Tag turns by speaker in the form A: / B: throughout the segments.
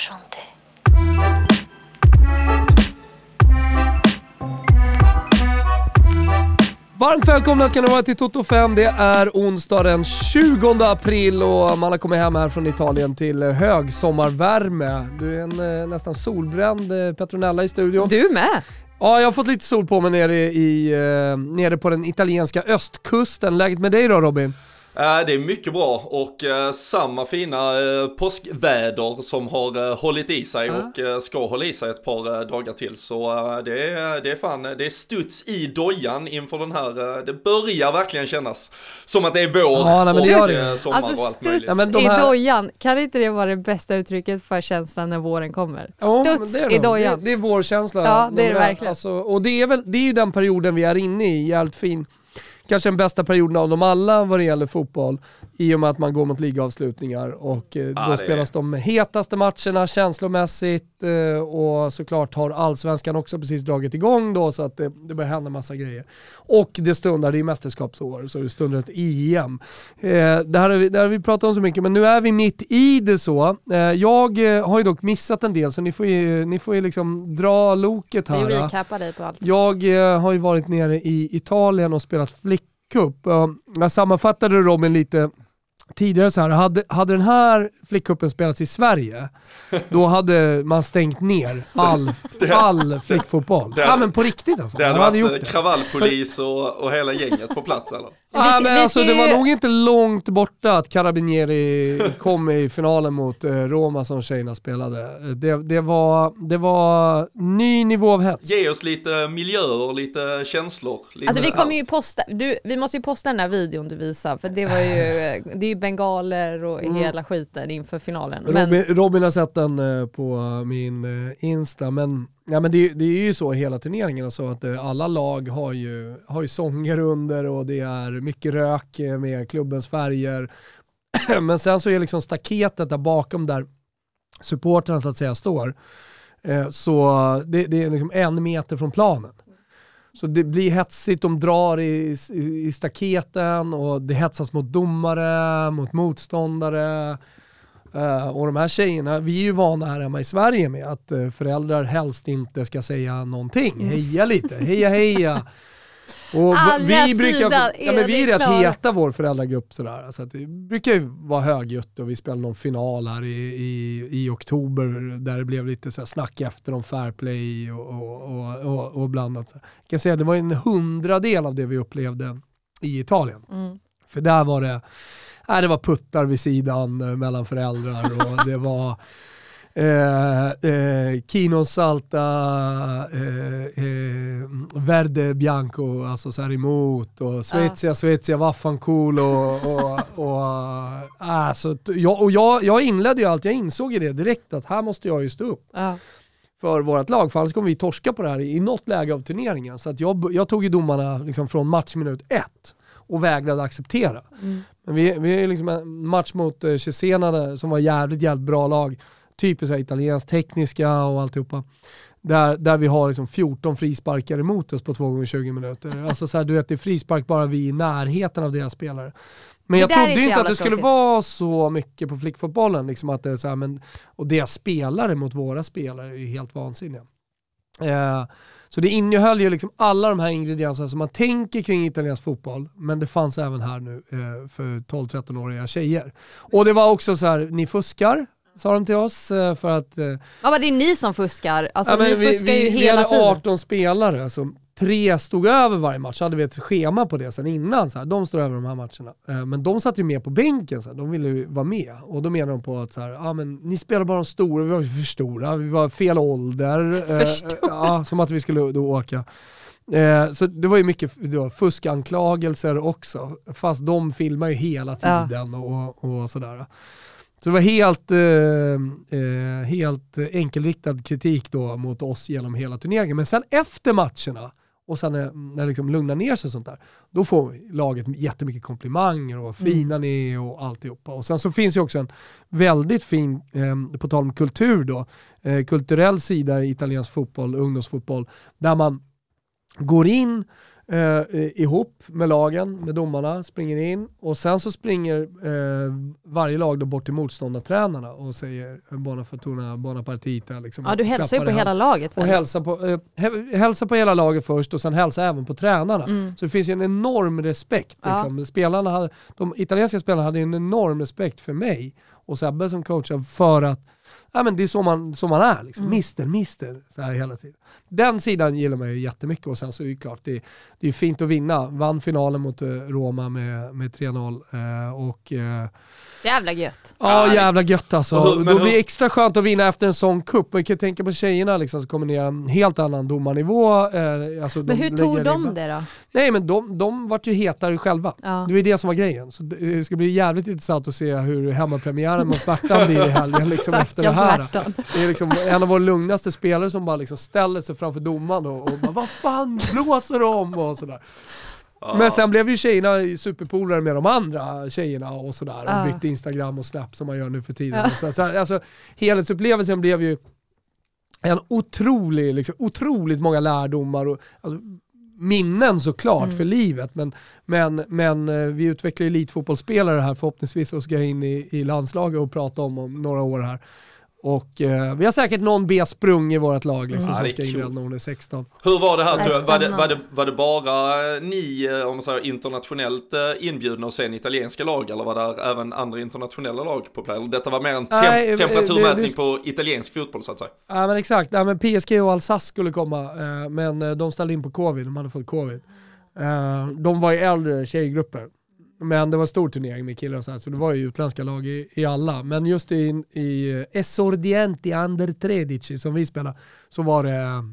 A: chanter.
B: Varmt välkomna ska ni vara till Toto 5. Det är onsdag den 20 april och man har kommit hem här från Italien till högsommarvärme. Du är en nästan solbränd Petronella i studion.
C: Du med?
B: Ja, jag har fått lite sol på mig nere på den italienska östkusten. Läget med dig då, Robin?
D: Det är mycket bra och samma fina påskväder som har hållit i sig och ska hålla i sig ett par dagar till. Så det är studs i dojan inför den här. Det börjar verkligen kännas som att det är vår och sommar
C: alltså,
D: och allt möjligt.
C: Ja, studs i dojan, kan inte det vara det bästa uttrycket för känslan när våren kommer? Studs i dojan.
B: Det är vår känsla.
C: Ja, det är det verkligen.
B: Alltså, och det är ju den perioden vi är inne i, jävligt fin. Kanske den bästa perioden av dem alla vad det gäller fotboll, i och med att man går mot ligaavslutningar och då spelas de hetaste matcherna känslomässigt och såklart har allsvenskan också precis dragit igång då, så att det börjar hända massa grejer. Och det stundar, det är mästerskapsår, så det stundar ett EM. Det här har vi pratat om så mycket, men nu är vi mitt i det så. Jag har ju dock missat en del, så ni får ju liksom dra loket här.
C: Vi recapar dig på allt.
B: Jag har ju varit nere i Italien och spelat flickcup. Jag sammanfattade Robin lite tidigare så här. Hade den här flickcupen spelats i Sverige, då hade man stängt ner all flickfotboll. Ja, men på riktigt alltså.
D: Det hade varit kravallpolis och hela gänget på plats eller?
B: Ja, men alltså, det var nog inte långt borta att Carabinieri kom i finalen mot Roma som tjejerna spelade. Det var ny nivå av hets.
D: Ge oss lite miljöer, lite känslor.
C: Alltså vi kommer ju posta, vi måste ju posta den där videon du visar, för det är ju bengaler och hela skiten inför finalen.
B: Robin har sett den på min Insta, men det är ju så hela turneringen, så att alla lag har ju sånger under och det är mycket rök med klubbens färger. Men sen så är liksom staketet där bakom där supporterna så att säga står, så det är liksom 1 meter från planen. Så det blir hetsigt, de drar i staketen och det hetsas mot domare, mot motståndare. Och de här tjejerna, vi är ju vana här hemma i Sverige med att föräldrar helst inte ska säga någonting. Heja lite, heja. Och vi brukar, vi är rätt heta vår föräldragrupp sådär. Så att det brukar ju vara högljutt och vi spelar någon final här i oktober där det blev lite så här snack efter om fair play och blandat. Jag kan säga att det var en 100-del av det vi upplevde i Italien. För där var det var puttar vid sidan mellan föräldrar och det var Kino Salta Verde Bianco, alltså så här emot, och Svezia vaffankul och jag inledde ju allt, jag insåg i det direkt att här måste jag ju stå upp för vårt lag, för annars kommer vi torska på det här i något läge av turneringen. Så att jag tog ju domarna liksom från matchminut 1 och vägrade acceptera. Men vi är liksom en match mot Cesena som var jävligt bra lag, typiskt italienskt tekniska och alltihopa. Där vi har liksom 14 frisparkar emot oss på 2 gånger 20 minuter. Alltså så här, du vet, det är frispark bara vi i närheten av deras spelare. Men jag trodde inte att det skulle vara så mycket på flickfotbollen, liksom att det är så här, och deras spelare mot våra spelare är helt vansinniga. Så det innehöll ju liksom alla de här ingredienserna som man tänker kring italiensk fotboll, men det fanns även här nu för 12-13-åriga tjejer. Och det var också så här, ni fuskar, sa de till oss, för att...
C: Ja, men det är ni som fuskar. Alltså, ni fuskar ju hela tiden.
B: Vi hade 18 spelare, så 3 stod över varje match. Så hade vi ett schema på det sen innan. Så här, de står över de här matcherna. Men de satt ju med på bänken. Så här, de ville ju vara med. Och då menar de på att så här, men ni spelar bara de stora. Vi var för stora. Vi var fel ålder. Som att vi skulle då åka. Så det var ju mycket fuskanklagelser också. Fast de filmar ju hela tiden och sådär. Så det var helt enkelriktad kritik då mot oss genom hela turneringen. Men sen efter matcherna och sen när det liksom lugnar ner sig sånt där, då får laget jättemycket komplimanger och fina ni och alltihopa. Och sen så finns ju också en väldigt fin, på tal om kultur då, kulturell sida i italiensk fotboll, ungdomsfotboll, där man går in ihop med lagen, med domarna, springer in och sen så springer varje lag då bort till motståndartränarna och säger Buona Fortuna, Buona Partita. Liksom,
C: ja, du hälsar ju på hela laget.
B: Och hälsa på hela laget först och sen hälsa även på tränarna. Så det finns ju en enorm respekt. Liksom. De italienska spelarna hade en enorm respekt för mig och Sebbe som coachar för att men det är så man är. Liksom. Mister, så här hela tiden. Den sidan gillar man ju jättemycket och sen så är det klart, det är fint att vinna. Vann finalen mot Roma med 3-0 och...
C: Jävla gött.
B: Ja, jävla gött alltså. Då blir det extra skönt att vinna efter en sån kupp. Man kan tänka på tjejerna liksom, som kommer ner en helt annan domarnivå. Alltså,
C: men hur tog de det då?
B: Nej, men de vart ju hetare själva. Ja. Det var det som var grejen. Så det ska bli jävligt intressant att se hur hemmapremiären mot Värtan blir i helgen liksom, efter det här. Det är liksom en av våra lugnaste spelare som bara liksom ställer sig framför domaren och bara, vad fan blåser de? Och sådär. Men sen blev ju tjejerna superpolare med de andra tjejerna och sådär. Och bytte Instagram och Snap som man gör nu för tiden. Så alltså, helhetsupplevelsen blev ju en otroligt många lärdomar och alltså, minnen såklart för livet. Men vi utvecklar elitfotbollsspelare här förhoppningsvis och ska in i landslaget och prata om några år här. Och vi har säkert någon B-sprung i vårt lag liksom, som ska in när hon är 16.
D: Hur var det här? Var det bara ni, om man säger internationellt inbjudna och sen italienska lag, eller var det även andra internationella lag på plats? Detta var mer en temperaturmätning på italiensk fotboll så att säga. Ja,
B: men exakt. Ja, men PSG och Alsace skulle komma, men de ställde in på covid. De hade fått covid. De var i äldre tjejgrupper. Men det var stor turnering med killar och så här, så det var ju utländska lag i alla. Men just i Esordienti Under 13 som vi spelade så var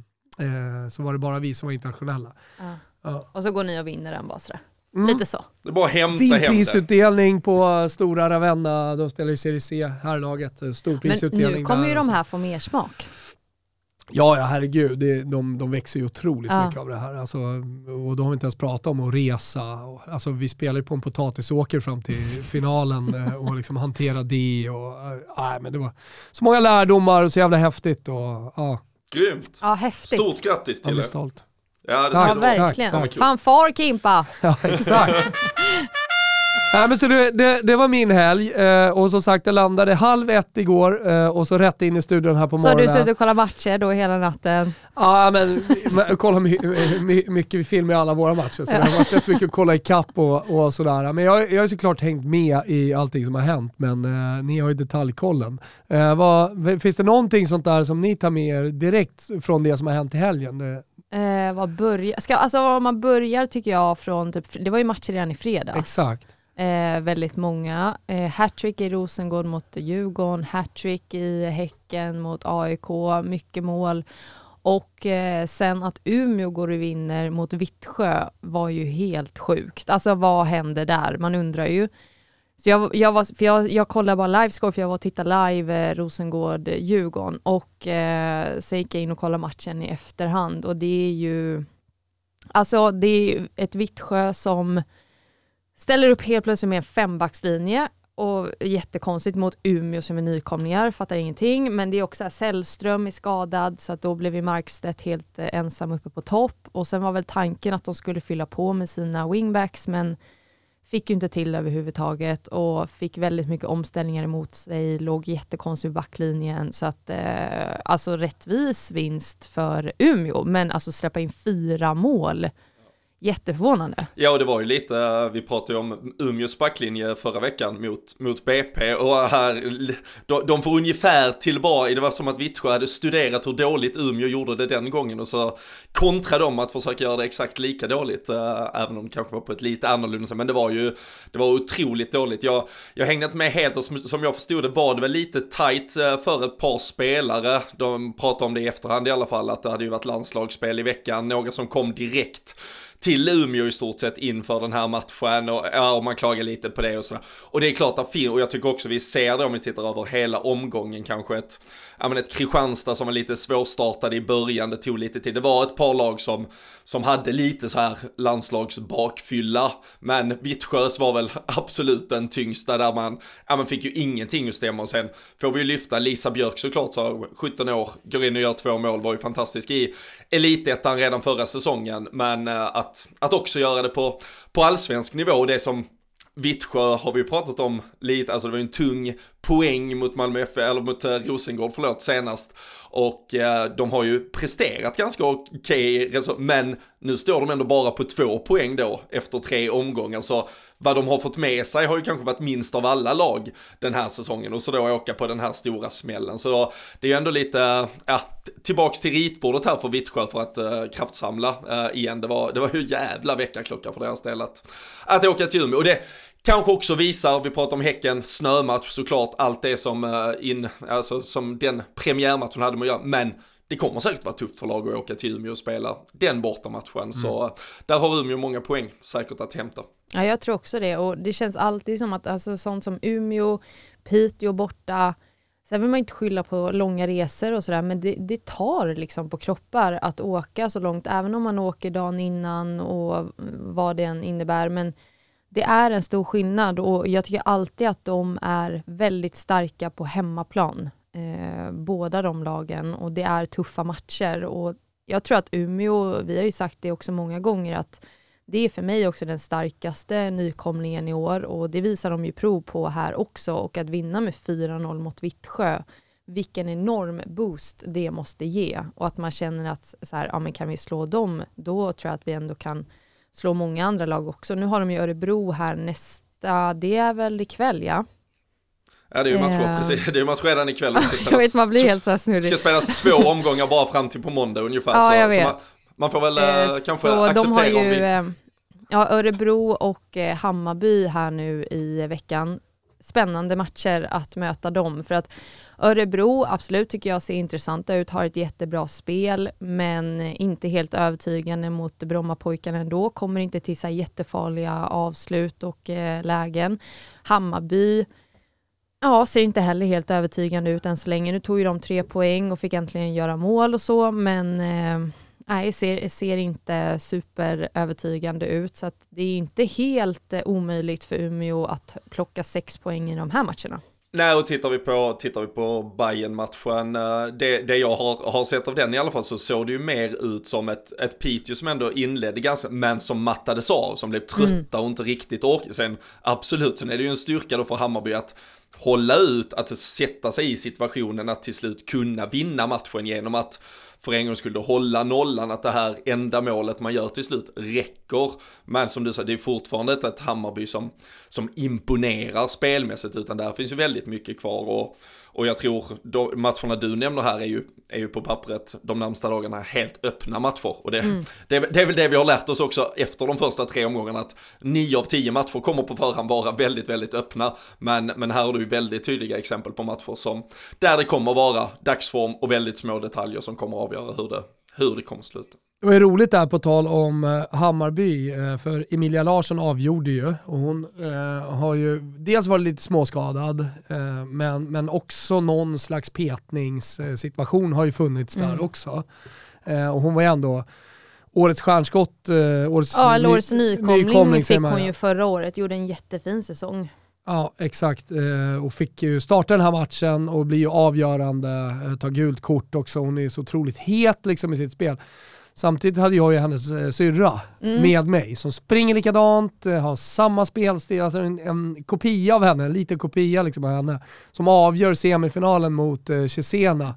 B: det bara vi som var internationella.
C: Ja. Och så går ni och vinner den bara sådär. Lite så.
D: Det är bara hämta hem det.
B: Prisutdelning på stora Ravenna. De spelar i Serie C, här laget. Stor prisutdelning.
C: Men nu kommer ju de här få mer smak.
B: Ja, herregud. De växer ju otroligt mycket av det här. Alltså, och då har vi inte ens pratat om att resa. Alltså, vi spelar ju på en potatisåker fram till finalen och liksom hantera det. Men det var så många lärdomar och så jävla häftigt.
D: Grymt.
C: Ja, häftigt.
D: Stort grattis till
B: er. Stolt.
D: Ja,
C: verkligen.
B: Tack.
C: Fanfar Kimpa.
B: Ja, exakt. Men så det var min helg och som sagt det landade 12:30 igår och så rätt in i studion här på morgonen.
C: Så du suttit och kollat matcher då hela natten?
B: Ja, men kollar mycket film i alla våra matcher så det har varit rätt mycket att kolla i kapp och sådär. Men jag har såklart hängt med i allting som har hänt, men ni har ju detaljkollen. Finns det någonting sånt där som ni tar med er direkt från det som har hänt i helgen?
C: Om man börjar tycker jag från typ, det var ju matcher redan i fredags.
B: Exakt.
C: Väldigt många. Hattrick i Rosengård mot Djurgården, hattrick i Häcken mot AIK, mycket mål. Och sen att Umeå går och vinner mot Vittsjö var ju helt sjukt. Alltså vad händer där? Man undrar ju. Så jag kollade bara livescore för jag var och tittade live Rosengård-Djurgården och så gick jag in och kollade matchen i efterhand och det är ju ett Vittsjö som ställer upp helt plötsligt med en 5-backslinje och jättekonstigt mot Umeå som är nykomlingar, fattar ingenting. Men det är också Sällström är skadad så att då blev vi Markstedt helt ensam uppe på topp. Och sen var väl tanken att de skulle fylla på med sina wingbacks men fick ju inte till överhuvudtaget och fick väldigt mycket omställningar emot sig, låg jättekonstigt i backlinjen så att alltså rättvis vinst för Umeå men alltså släppa in 4 mål. Jätteförvånande.
D: Ja, och det var ju lite, vi pratade ju om Umeås backlinje förra veckan mot BP och här, de får ungefär tillbaka, det var som att Vittsjö hade studerat hur dåligt Umeå gjorde det den gången och så kontrade de att försöka göra det exakt lika dåligt, även om det kanske var på ett lite annorlunda sätt, men det var otroligt dåligt. Jag hängde inte med helt och som jag förstod det var det väl lite tight för ett par spelare, de pratade om det i efterhand i alla fall, att det hade ju varit landslagsspel i veckan, några som kom direkt till Umeå i stort sett inför den här matchen och man klagar lite på det och sådär. Och det är klart att och jag tycker också vi ser det om vi tittar över hela omgången kanske ett Kristianstad som var lite svårstartade i början, det tog lite tid. Det var ett par lag som hade lite så här landslagsbakfylla, men Vittsjös var väl absolut den tyngsta där man fick ju ingenting att stämma och sen får vi ju lyfta Lisa Björk såklart, så 17 år, går in och gör 2 mål, var ju fantastisk i elitettan redan förra säsongen, men att att också göra det på allsvensk nivå. Och det som Vittsjö har vi pratat om lite, alltså det var ju en tung poäng mot Malmö FF, eller mot Rosengård senast, och de har ju presterat ganska okej, men nu står de ändå bara på 2 poäng då efter 3 omgångar, så vad de har fått med sig har ju kanske varit minst av alla lag den här säsongen, och så då åka på den här stora smällen, så det är ju ändå lite tillbaks till ritbordet här för Vittsjö för att kraftsamla igen. Det var ju jävla veckaklocka för deras del att åka till Umeå, och det kanske också visar, vi pratar om Häcken, snömatch såklart, allt det som den premiärmatchen hade med att göra, men det kommer säkert vara tufft för lag att åka till Umeå och spela den bortamatchen, så där har Umeå många poäng säkert att hämta.
C: Ja, jag tror också det, och det känns alltid som att alltså, sånt som Umeå, Piteå borta, sen vill man inte skylla på långa resor och sådär, men det tar liksom på kroppar att åka så långt, även om man åker dagen innan och vad det än innebär, men det är en stor skillnad, och jag tycker alltid att de är väldigt starka på hemmaplan. Båda de lagen, och det är tuffa matcher, och jag tror att Umeå, vi har ju sagt det också många gånger, att det är för mig också den starkaste nykomlingen i år, och det visar de ju prov på här också, och att vinna med 4-0 mot Vittsjö, vilken enorm boost det måste ge, och att man känner att så här, ja, men kan vi slå dem, då tror jag att vi ändå kan slå många andra lag också. Nu har de ju Örebro här nästa, det är väl ikväll, ja?
D: Ja, det är ju match, precis. Det är ju match redan ikväll.
C: Jag vet, man blir helt så här snurrig.
D: Det ska spelas 2 omgångar bara fram till på måndag ungefär.
C: Ja, jag vet.
D: Så man får väl kanske
C: så
D: acceptera
C: de har ju,
D: om vi...
C: Örebro och Hammarby här nu i veckan. Spännande matcher att möta dem, för att Örebro absolut tycker jag ser intressanta ut, har ett jättebra spel, men inte helt övertygande mot Brommapojkarna ändå, kommer inte till så här jättefarliga avslut och lägen. Hammarby ser inte heller helt övertygande ut än så länge. Nu tog ju de 3 poäng och fick äntligen göra mål och så, men ser inte superövertygande ut, så att det är inte helt omöjligt för Umeå att plocka 6 poäng i de här matcherna.
D: Nej, och tittar vi på Bayern-matchen, det jag har sett av den i alla fall, så såg det ju mer ut som ett Piteå som ändå inledde ganska, men som mattades av, som blev trötta och inte riktigt orkade. Sen absolut, sen är det ju en styrka då för Hammarby att hålla ut, att sätta sig i situationen att till slut kunna vinna matchen genom att för en gång skulle hålla nollan, att det här enda målet man gör till slut räcker. Men som du sa, det är fortfarande ett Hammarby som imponerar spelmässigt, utan där finns ju väldigt mycket kvar, och jag tror matcherna du nämner här är ju på pappret de närmsta dagarna helt öppna matcher, och det är väl det vi har lärt oss också efter de första 3 omgångarna, att 9 av 10 matcher kommer på förhand vara väldigt, väldigt öppna, men här har du ju väldigt tydliga exempel på matcher där det kommer vara dagsform och väldigt små detaljer som kommer avgöra hur det kommer sluta.
B: Det var ju roligt där på tal om Hammarby, för Emilia Larsson avgjorde ju, och hon har ju dels varit lite småskadad, men också någon slags petningssituation har ju funnits där också. Och hon var ju ändå årets stjärnskott, årets
C: nykomling fick hon ju förra året, gjorde en jättefin säsong.
B: Ja, exakt. Och fick ju starta den här matchen och bli ju avgörande, ta gult kort också. Hon är ju så otroligt het liksom i sitt spel. Samtidigt hade jag ju hennes syrra med mig som springer likadant, har samma spelstil, alltså en kopia av henne, en liten kopia liksom av henne, som avgör semifinalen mot Cesena.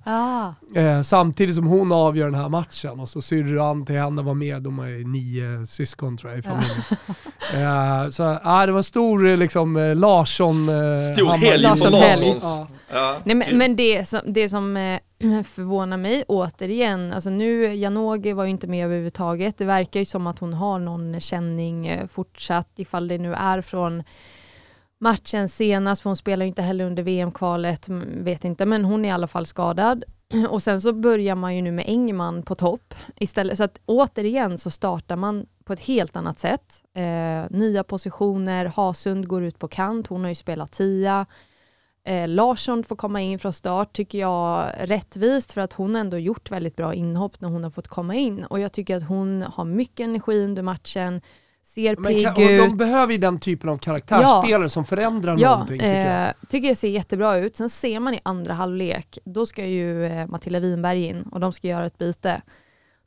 B: Samtidigt som hon avgör den här matchen, och så syrran till henne var med, de är 9 syskon tror jag i familjen. Så det var en stor liksom Larsson...
D: Stor helg för Larssons.
C: Ja. Nej, men det som förvånar mig återigen, alltså nu Janogy var ju inte med överhuvudtaget, det verkar ju som att hon har någon känning fortsatt, ifall det nu är från matchen senast, för hon spelar ju inte heller under VM-kvalet, vet inte, men hon är i alla fall skadad. Och sen så börjar man ju nu med Engman på topp istället, så att återigen så startar man på ett helt annat sätt. Nya positioner, Hasund går ut på kant, hon har ju spelat 10. Larsson får komma in från start, tycker jag rättvist, för att hon ändå gjort väldigt bra inhopp när hon har fått komma in, och jag tycker att hon har mycket energi under matchen, ser pigg ut.
B: De behöver ju den typen av karaktärsspelare som förändrar någonting,
C: tycker jag ser jättebra ut. Sen ser man i andra halvlek, då ska ju Matilda Winberg in och de ska göra ett byte.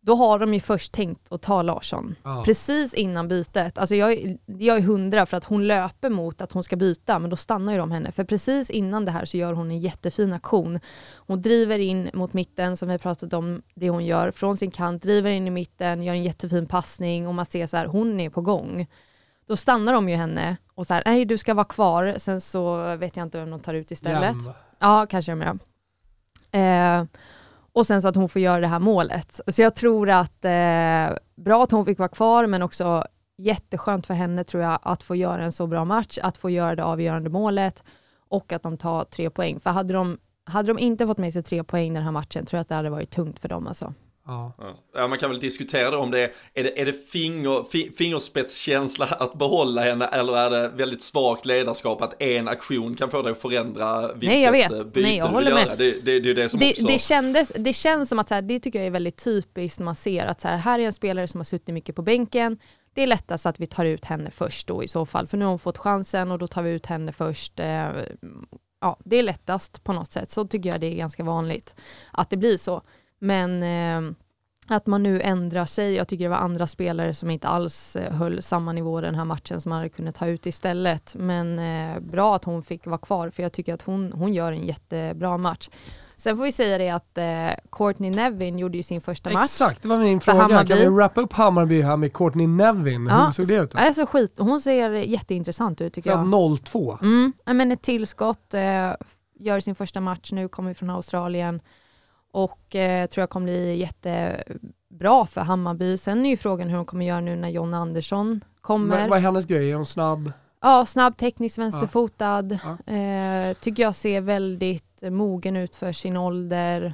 C: då har de ju först tänkt att ta Larsson. Precis innan bytet. Alltså jag är 100 för att hon löper mot att hon ska byta, men då stannar ju de henne. För precis innan det här så gör hon en jättefin aktion. Hon driver in mot mitten, som vi pratat om det hon gör, från sin kant, driver in i mitten, gör en jättefin passning och man ser så här, hon är på gång. Då stannar de ju henne och så här, nej du ska vara kvar. Sen så vet jag inte vem de tar ut istället. Ja, kanske de gör. Och sen så att hon får göra det här målet. Så jag tror att bra att hon fick vara kvar, men också jätteskönt för henne tror jag att få göra en så bra match, att få göra det avgörande målet och att de tar 3 poäng. För hade de inte fått med sig 3 poäng i den här matchen tror jag att det hade varit tungt för dem alltså.
D: Ja, man kan väl diskutera det om det är det fingerspetskänsla att behålla henne, eller är det väldigt svagt ledarskap att en aktion kan få dig att förändra vilket byte
C: jag
D: du vill göra. Det är det som också...
C: Det känns som att så här, det tycker jag är väldigt typiskt när man ser att så här är en spelare som har suttit mycket på bänken. Det är lättast att vi tar ut henne först då i så fall, för nu har hon fått chansen och då tar vi ut henne först. Ja, det är lättast på något sätt. Så tycker jag det är ganska vanligt att det blir så. Men att man nu ändrar sig. Jag tycker det var andra spelare som inte alls höll samma nivå den här matchen som man hade kunnat ta ut istället. Men bra att hon fick vara kvar, för jag tycker att hon gör en jättebra match. Sen får vi säga det att Courtney Nevin gjorde ju sin första match.
B: Exakt, det var min fråga. Hammarby. Kan vi wrappa upp Hammarby här med Courtney Nevin? Hur såg det ut då?
C: Alltså hon ser jätteintressant ut tycker jag.
B: 0-2.
C: Men ett tillskott, gör sin första match nu, kommer från Australien. Och tror jag kommer bli jättebra för Hammarby. Sen är ju frågan hur de kommer göra nu när John Andersson kommer.
B: Vad är hennes grej? Är hon snabb?
C: Ja, snabb, teknisk, vänsterfotad. Tycker jag ser väldigt mogen ut för sin ålder.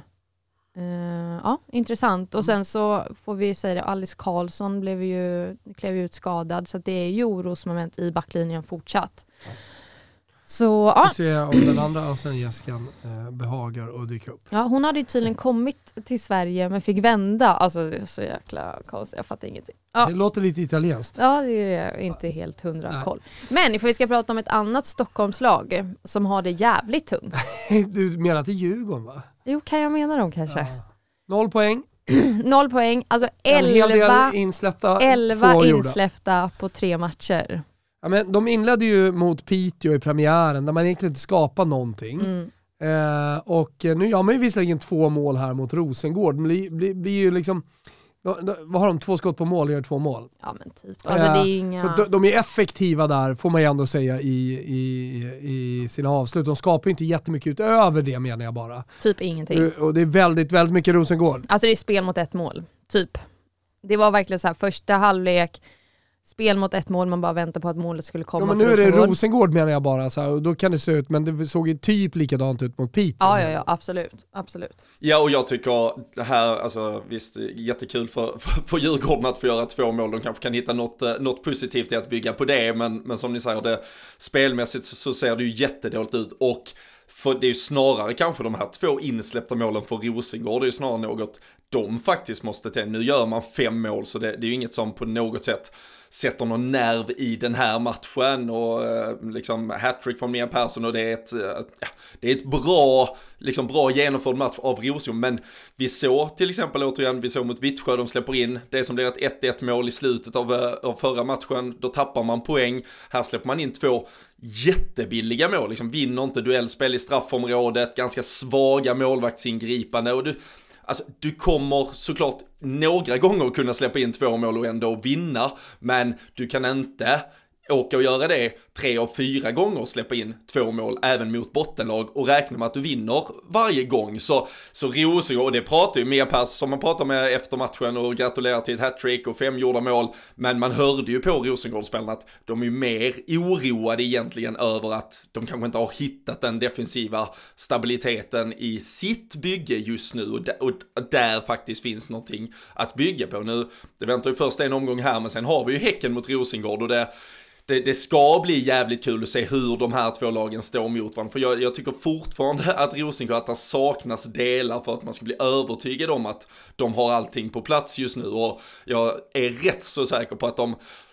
C: Intressant. Och sen så får vi säga det, Alice Karlsson klev ut skadad. Så att det är ju orosmoment i backlinjen fortsatt. Så
B: vi ser om den andra och sen Jessica behagar och dyka upp.
C: Ja, hon hade ju tydligen kommit till Sverige men fick vända. Alltså det är så jäkla konstigt, jag fattar ingenting. Ja.
B: Det låter lite italienskt.
C: Ja, det är inte helt 100 koll. Men ifall vi ska prata om ett annat Stockholmslag som har det jävligt tungt.
B: Du menar att det är Djurgården, va?
C: Jo, kan jag mena dem kanske?
B: Ja. 0 poäng.
C: 0 poäng, alltså 11 insläppta på 3 matcher.
B: Ja, men de inledde ju mot Piteå i premiären där man egentligen inte skapar någonting. Och nu gör man ju visserligen 2 mål här mot Rosengård. Blir ju liksom, vad har de? 2 skott på mål, gör 2 mål.
C: Ja men typ. Alltså, det är inga...
B: Så de är effektiva där, får man ju ändå säga i sina avslut. De skapar ju inte jättemycket utöver det, menar jag bara.
C: Typ ingenting.
B: Och det är väldigt, väldigt mycket Rosengård.
C: Alltså det är spel mot 1 mål, typ. Det var verkligen så här, första halvlek, spel mot 1 mål, man bara väntar på att målet skulle komma.
B: Ja, men nu är det Rosengård menar jag bara, så här, och då kan det se ut, men det såg ju typ likadant ut mot Piteå.
C: Ja, absolut.
D: Ja, och jag tycker det här, alltså visst, jättekul för Djurgården att få göra 2 mål. De kanske kan hitta något positivt i att bygga på det, men som ni säger, det spelmässigt så ser det ju jättedåligt ut, och för det är ju snarare kanske de här 2 insläppta målen för Rosengård, det är ju snarare något de faktiskt måste till. Nu gör man 5 mål, så det är ju inget som på något sätt sätter någon nerv i den här matchen, och liksom hattrick från Mia Persson, och det är ett bra genomförd match av Rosengård. Men vi såg till exempel återigen, mot Vittsjö, de släpper in det som blir ett 1-1 mål i slutet av förra matchen, då tappar man poäng. Här släpper man in 2 jättebilliga mål, liksom vinner inte duellspel i straffområdet, ganska svaga målvaktsingripande, och du kommer såklart några gånger kunna släppa in 2 mål och ändå vinna, men du kan inte åka och göra det 3 av 4 gånger och släppa in 2 mål även mot bottenlag och räkna med att du vinner varje gång. Så Rosengård, och det pratar ju Mia Persson som man pratar med efter matchen och gratulerar till ett hattrick och 5 gjorda mål, men man hörde ju på Rosengårdsspelarna att de är ju mer oroade egentligen över att de kanske inte har hittat den defensiva stabiliteten i sitt bygge just nu, och där faktiskt finns någonting att bygga på. Nu, det väntar ju först en omgång här, men sen har vi ju Häcken mot Rosengård, och det ska bli jävligt kul att se hur de här 2 lagen står mot varandra. För jag tycker fortfarande att Rosengård, att det saknas delar för att man ska bli övertygad om att de har allting på plats just nu. Och jag är rätt så säker på att de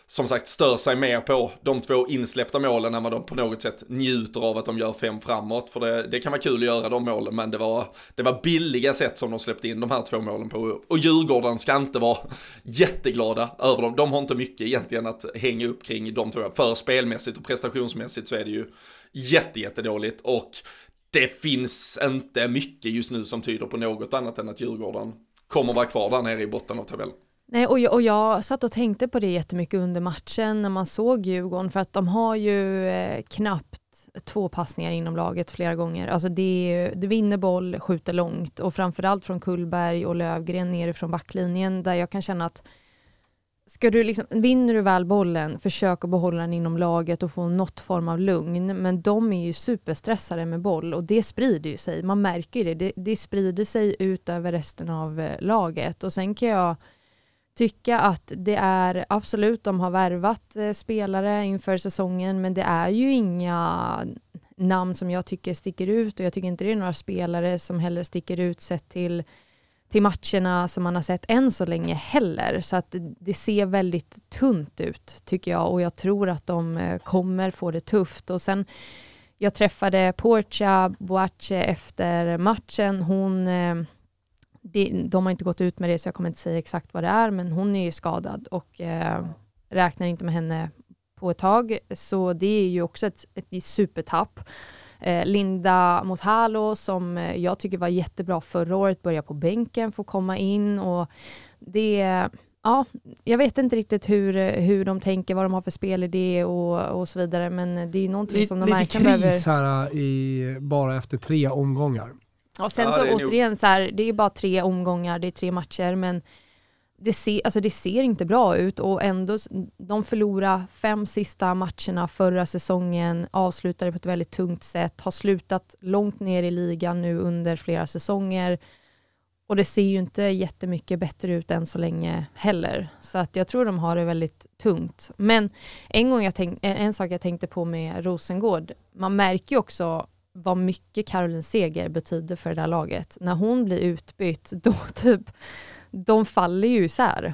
D: som sagt stör sig mer på de 2 insläppta målen än vad de på något sätt njuter av att de gör 5 framåt. För det kan vara kul att göra de målen, men det var billiga sätt som de släppte in de här 2 målen på. Och Djurgården ska inte vara jätteglada över dem. De har inte mycket egentligen att hänga upp kring de 2. För spelmässigt och prestationsmässigt så är det ju jättedåligt, och det finns inte mycket just nu som tyder på något annat än att Djurgården kommer vara kvar där nere i botten av tabellen.
C: Nej, och jag satt och tänkte på det jättemycket under matchen när man såg Djurgården, för att de har ju knappt 2 passningar inom laget flera gånger. Alltså det vinner boll, skjuter långt, och framförallt från Kullberg och Lövgren nerifrån backlinjen, där jag kan känna att vinner du väl bollen, försök att behålla den inom laget och få något form av lugn, men de är ju superstressade med boll, och det sprider ju sig. Man märker ju det sprider sig ut över resten av laget. Och sen kan jag tycka att det är absolut, de har värvat spelare inför säsongen, men det är ju inga namn som jag tycker sticker ut, och jag tycker inte det är några spelare som heller sticker ut sett till matcherna som man har sett än så länge heller. Så att det ser väldigt tunt ut tycker jag, och jag tror att de kommer få det tufft. Och sen, jag träffade Portia Boache efter matchen. De har inte gått ut med det, så jag kommer inte säga exakt vad det är, men hon är ju skadad och räknar inte med henne på ett tag. Så det är ju också ett supertapp. Linda Mothalo, som jag tycker var jättebra förra året, börjar på bänken, får komma in, och jag vet inte riktigt hur de tänker, vad de har för spelidé och så vidare, men det är någonting som de verkligen behöver.
B: Lite kris här bara efter 3 omgångar.
C: Och sen så återigen så här, det är bara 3 omgångar, det är 3 matcher, men det ser inte bra ut, och ändå de förlorade 5 sista matcherna förra säsongen, avslutade på ett väldigt tungt sätt, har slutat långt ner i ligan nu under flera säsonger, och det ser ju inte jättemycket bättre ut än så länge heller, så att jag tror de har det väldigt tungt. Men en sak jag tänkte på med Rosengård, man märker ju också vad mycket Caroline Seger betyder för det där laget. När hon blir utbytt, då de faller ju isär.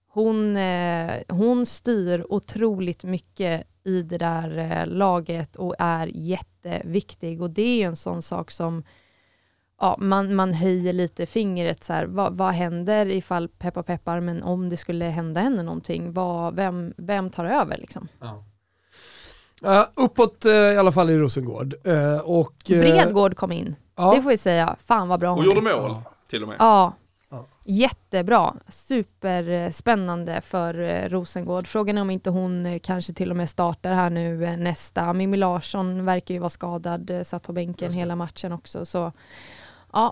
C: Hon styr otroligt mycket i det där laget och är jätteviktig. Och det är ju en sån sak som man höjer lite fingret. Så här, vad händer ifall peppar, men om det skulle hända henne någonting, vem tar över liksom? Ja.
B: Uppåt i alla fall i Rosengård.
C: Bredgård kom in. Ja. Det får vi säga. Fan vad bra hon
D: och gjorde mål till och med.
C: Ja. Jättebra. Superspännande för Rosengård. Frågan är om inte hon kanske till och med startar här nu nästa. Mimmi Larsson verkar ju vara skadad, satt på bänken hela matchen också. Så ja.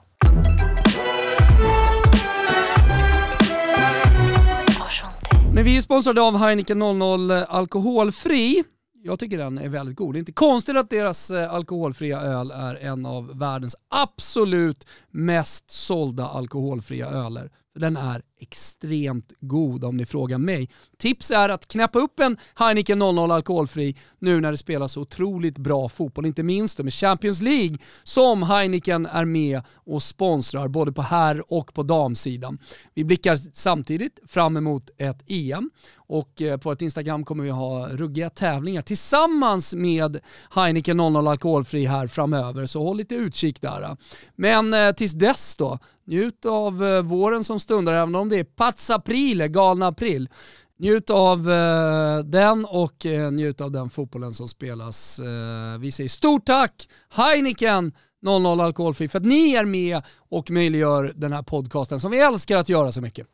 A: Men vi är sponsrade av Heineken 00 alkoholfri. Jag tycker den är väldigt god. Det är inte konstigt att deras alkoholfria öl är en av världens absolut mest sålda alkoholfria öler. För den är extremt god om ni frågar mig. Tips är att knäppa upp en Heineken 00 alkoholfri nu när det spelas så otroligt bra fotboll. Inte minst med Champions League som Heineken är med och sponsrar både på herr- och på damsidan. Vi blickar samtidigt fram emot ett EM. Och på ett Instagram kommer vi ha ruggiga tävlingar tillsammans med Heineken 00 alkoholfri här framöver. Så håll lite utkik där. Men tills dess då, njut av våren som stundar, även om det är Paz Aprile, galna april. Njut av den och njut av den fotbollen som spelas. Vi säger stort tack Heineken 00 alkoholfri för att ni är med och möjliggör den här podcasten som vi älskar att göra så mycket.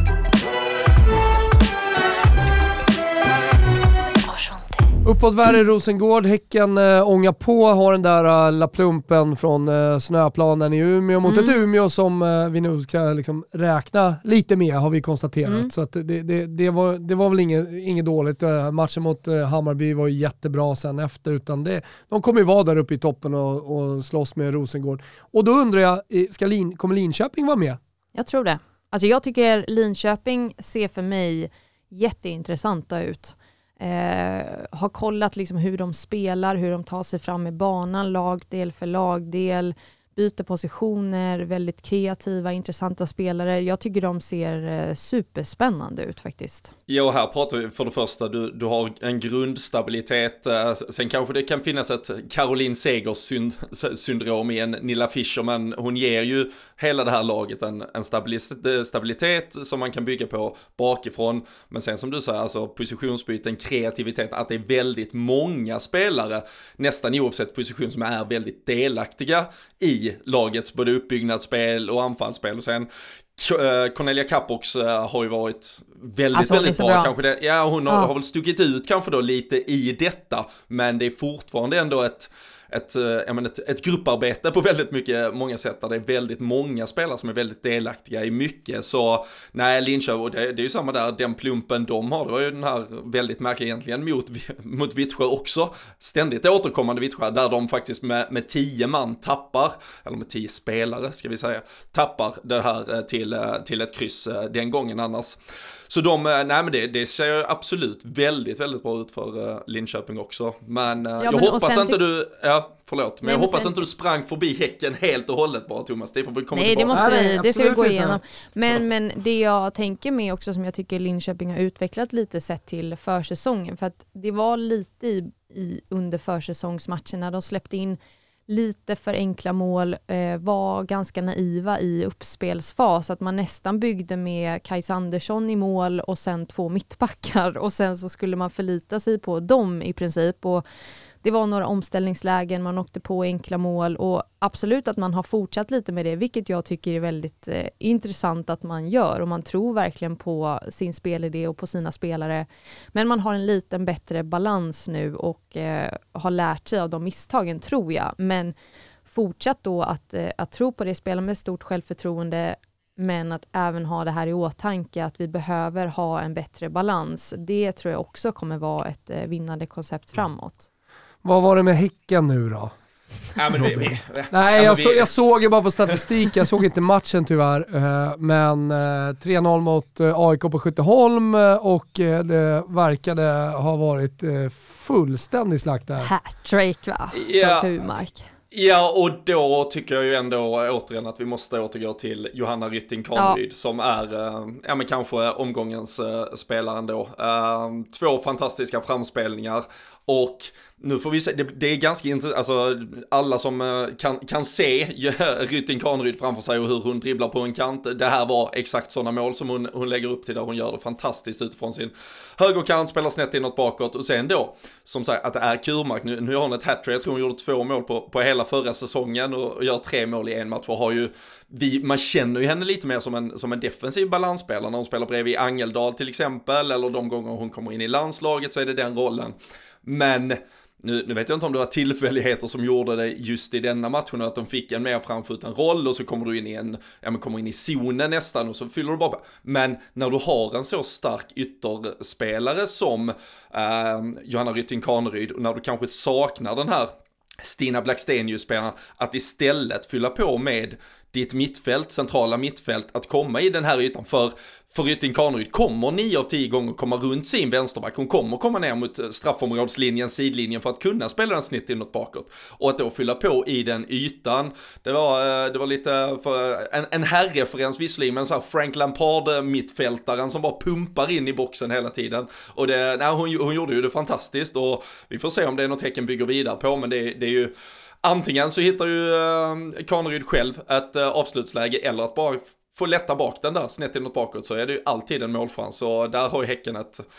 B: Uppåt värre Rosengård, Häcken ångar på, har den där La Plumpen från snöplanen i Umeå mot ett Umeå som vi nu ska liksom räkna lite med, har vi konstaterat. Så att det var väl inget dåligt. Matchen mot Hammarby var ju jättebra sen efter, utan de kommer ju vara där uppe i toppen och slåss med Rosengård. Och då undrar jag, kommer Linköping vara med?
C: Jag tror det. Alltså jag tycker Linköping ser för mig jätteintressanta ut. Har kollat liksom hur de spelar, hur de tar sig fram i banan, lagdel för lagdel, byter positioner, väldigt kreativa, intressanta spelare. Jag tycker de ser superspännande ut faktiskt.
D: Ja, här pratar vi för det första, du har en grundstabilitet, sen kanske det kan finnas ett Caroline Segers syndrom i en Nilla Fischer, men hon ger ju hela det här laget en stabilitet som man kan bygga på bakifrån. Men sen som du säger, alltså positionsbyten, kreativitet, att det är väldigt många spelare, nästan oavsett position, som är väldigt delaktiga i lagets både uppbyggnadsspel och anfallsspel. Och sen Cornelia Capox har ju varit väldigt bra. Kanske det, ja, hon har väl stuckit ut kanske då lite i detta, men det är fortfarande ändå ett grupparbete på många sätt, där det är väldigt många spelare som är väldigt delaktiga i mycket. Så nej, Linköping, och det är ju samma där, den plumpen de har, det var ju den här väldigt märkliga egentligen mot Vittsjö också, ständigt återkommande Vittsjö, där de faktiskt med 10 man tappar, eller med 10 spelare ska vi säga, tappar det här till ett kryss den gången annars. Så det ser absolut väldigt bra ut för Linköping också. Men jag hoppas inte jag hoppas inte du sprang förbi Häcken helt och hållet bara, Thomas. Det får vi komma tillbaka.
C: Det ska vi gå igenom. Men det jag tänker med också, som jag tycker Linköping har utvecklat lite sett till försäsongen, för att det var lite under försäsongsmatcherna de släppte in lite för enkla mål, var ganska naiva i uppspelsfas, att man nästan byggde med Kajs Andersson i mål och sen 2 mittbackar, och sen så skulle man förlita sig på dem i princip, och det var några omställningslägen, man åkte på enkla mål, och absolut att man har fortsatt lite med det, vilket jag tycker är väldigt intressant att man gör, och man tror verkligen på sin spelidé och på sina spelare, men man har en liten bättre balans nu och har lärt sig av de misstagen, tror jag, men fortsatt då att tro på det, spela med stort självförtroende, men att även ha det här i åtanke, att vi behöver ha en bättre balans. Det tror jag också kommer vara ett vinnande koncept framåt.
B: Vad var det med Häcken nu då?
D: Ja, men
B: jag såg ju bara på statistik, jag såg inte matchen tyvärr, men 3-0 mot AIK på Skytteholm, och det verkade ha varit fullständig slakt där.
C: Hat-trick va? För Humark.
D: Ja, och då tycker jag ju ändå återigen att vi måste återgå till Johanna Rytting Kaneryd, som är men kanske omgångens spelare ändå. 2 fantastiska framspelningar, och nu får vi se, det är ganska intressant, alltså alla som kan se Rytting Kaneryd framför sig och hur hon dribblar på en kant, det här var exakt sådana mål som hon lägger upp till, där hon gör det fantastiskt utifrån sin högerkant, spelar snett inåt bakåt, och sen då, som sagt, att det är Kurmark, nu har hon ett hat-trick, jag tror hon gjorde 2 mål på hela förra säsongen och gör 3 mål i en match, och har ju man känner ju henne lite mer som en defensiv balansspelare när hon spelar bredvid Angeldal till exempel, eller de gånger hon kommer in i landslaget så är det den rollen. Men nu vet jag inte om det var tillfälligheter som gjorde det just i denna matchen, att de fick en mer framskjuten roll, och så kommer du in i zonen nästan, och så fyller du bara. Men när du har en så stark ytterspelare som Johanna Rytting Kaneryd, och när du kanske saknar den här Stina Blackstenius-spelaren, att istället fylla på med ditt mittfält, centrala mittfält, att komma i den här ytan, för Rytting Kaneryd kommer 9 av 10 gånger komma runt sin vänsterback. Hon kommer komma ner mot straffområdslinjen, sidlinjen, för att kunna spela den snitt inåt bakåt. Och att då fylla på i den ytan, det var lite en herreferens visserligen, men så här Frank Lampard mittfältaren som bara pumpar in i boxen hela tiden. Och hon gjorde ju det fantastiskt, och vi får se om det är något tecken bygger vidare på, men det är ju antingen så hittar ju Kaneryd själv ett avslutsläge, eller att bara få lätta bak den där snett inåt bakåt, så är det ju alltid en målchans. Och där har ju Häcken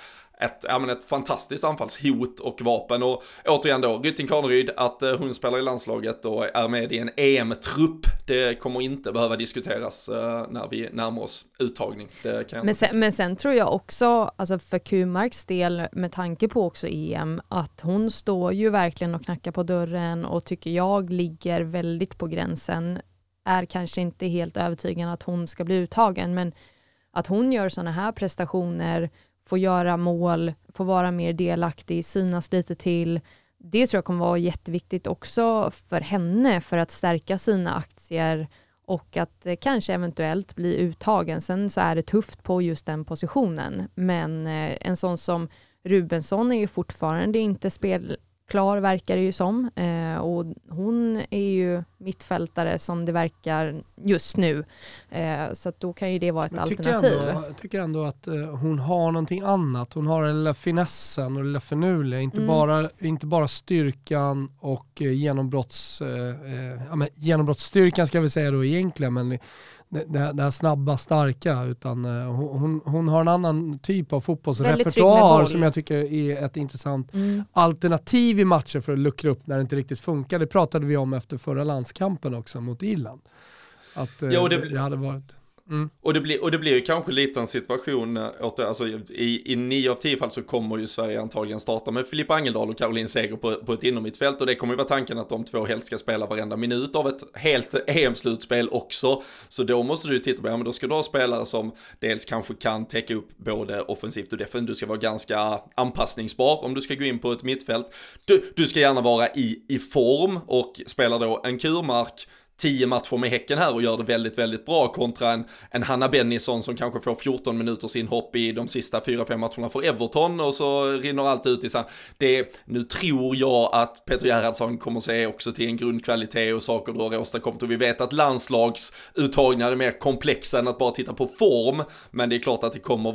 D: ett fantastiskt anfallshot och vapen. Och återigen då, Rytting Kaneryd, att hon spelar i landslaget och är med i en EM-trupp, det kommer inte behöva diskuteras när vi närmar oss uttagning. Det kan
C: men sen tror jag också, alltså för Kurmarks del, med tanke på också EM, att hon står ju verkligen och knackar på dörren, och tycker jag ligger väldigt på gränsen. Är kanske inte helt övertygande att hon ska bli uttagen, men att hon gör sådana här prestationer, får göra mål, får vara mer delaktig, synas lite till. Det tror jag kommer vara jätteviktigt också för henne, för att stärka sina aktier och att kanske eventuellt bli uttagen. Sen så är det tufft på just den positionen, men en sån som Rubensson är ju fortfarande inte klar verkar det ju som. Och hon är ju mittfältare som det verkar just nu. Så att då kan ju det vara ett alternativ.
B: Jag tycker ändå att hon har någonting annat. Hon har den lilla finessen och det lilla finurliga. Inte bara styrkan och genombrottsstyrkan ska vi säga då egentligen, men det här snabba, starka, utan hon har en annan typ av fotbollsrepertoar som jag tycker är ett intressant alternativ i matcher för att luckra upp när det inte riktigt funkar. Det pratade vi om efter förra landskampen också mot Irland. Att det hade varit...
D: Och det blir ju kanske lite en situation åt det, alltså i 9 av 10 fall så kommer ju Sverige antagligen starta med Filippa Angeldal och Caroline Seger på ett innermittfält, och det kommer ju vara tanken att de två helst ska spela varenda minut av ett helt EM-slutspel också, så då måste du titta på, men då ska du ha spelare som dels kanske kan täcka upp både offensivt och defensivt, du ska vara ganska anpassningsbar om du ska gå in på ett mittfält, du ska gärna vara i form och spela då en kurmark 10 matcher med Häcken här och gör det väldigt, väldigt bra kontra en Hanna Bennison som kanske får 14 minuters inhopp i de sista 4-5 matcherna för Everton och så rinner allt ut i sand. Nu tror jag att Peter Gerhardsson kommer se också till en grundkvalitet och saker då har åstadkommit, och vi vet att landslagsuttagningar är mer komplexa än att bara titta på form, men det är klart att det kommer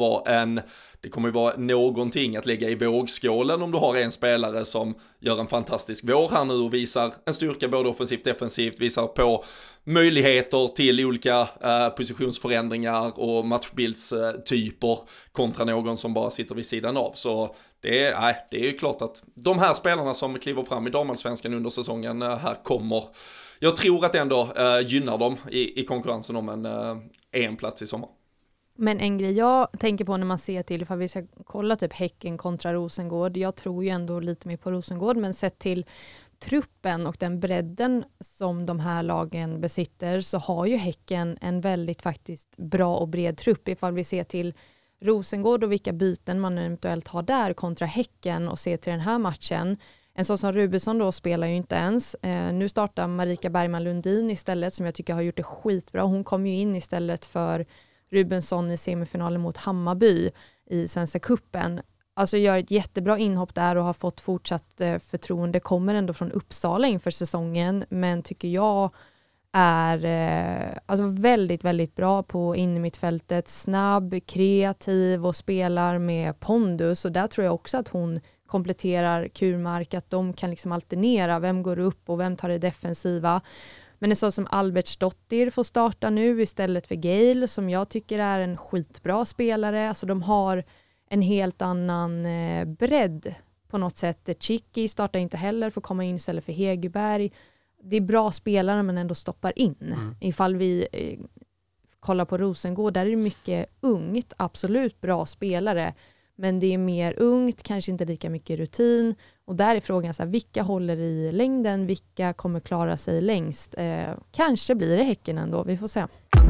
D: vara någonting att lägga i vågskålen om du har en spelare som gör en fantastisk vår här nu och visar en styrka både offensivt och defensivt, visar på möjligheter till olika positionsförändringar och matchbildstyper kontra någon som bara sitter vid sidan av. Så det är ju klart att de här spelarna som kliver fram i damallsvenskan under säsongen här kommer, jag tror att det ändå gynnar dem i konkurrensen om en plats i sommar.
C: Men en grej jag tänker på när man ser till, för vi ska kolla typ Häcken kontra Rosengård, jag tror ju ändå lite mer på Rosengård, men sett till truppen och den bredden som de här lagen besitter så har ju Häcken en väldigt faktiskt bra och bred trupp. Ifall vi ser till Rosengård och vilka byten man eventuellt har där kontra Häcken och ser till den här matchen. En sån som Rubensson då spelar ju inte ens. Nu startar Marika Bergman Lundin istället, som jag tycker har gjort det skitbra. Hon kom ju in istället för Rubensson i semifinalen mot Hammarby i Svenska Cupen. Alltså gör ett jättebra inhopp där och har fått fortsatt förtroende. Kommer ändå från Uppsala inför säsongen, men tycker jag är alltså väldigt, väldigt bra på innermittfältet. Snabb, kreativ och spelar med pondus. Och där tror jag också att hon kompletterar Kurmark, att de kan liksom alternera. Vem går upp och vem tar det defensiva? Men det är så som Albertsdottir får starta nu istället för Gail, som jag tycker är en skitbra spelare. Alltså de har en helt annan bredd på något sätt. Chicky startar inte heller, får komma in istället för Hegerberg. Det är bra spelare men ändå stoppar in. Ifall vi kollar på Rosengård, där är det mycket ungt, absolut bra spelare. Men det är mer ungt, kanske inte lika mycket rutin. Och där är frågan så här, vilka håller i längden? Vilka kommer klara sig längst? Kanske blir det Häcken ändå, vi får se.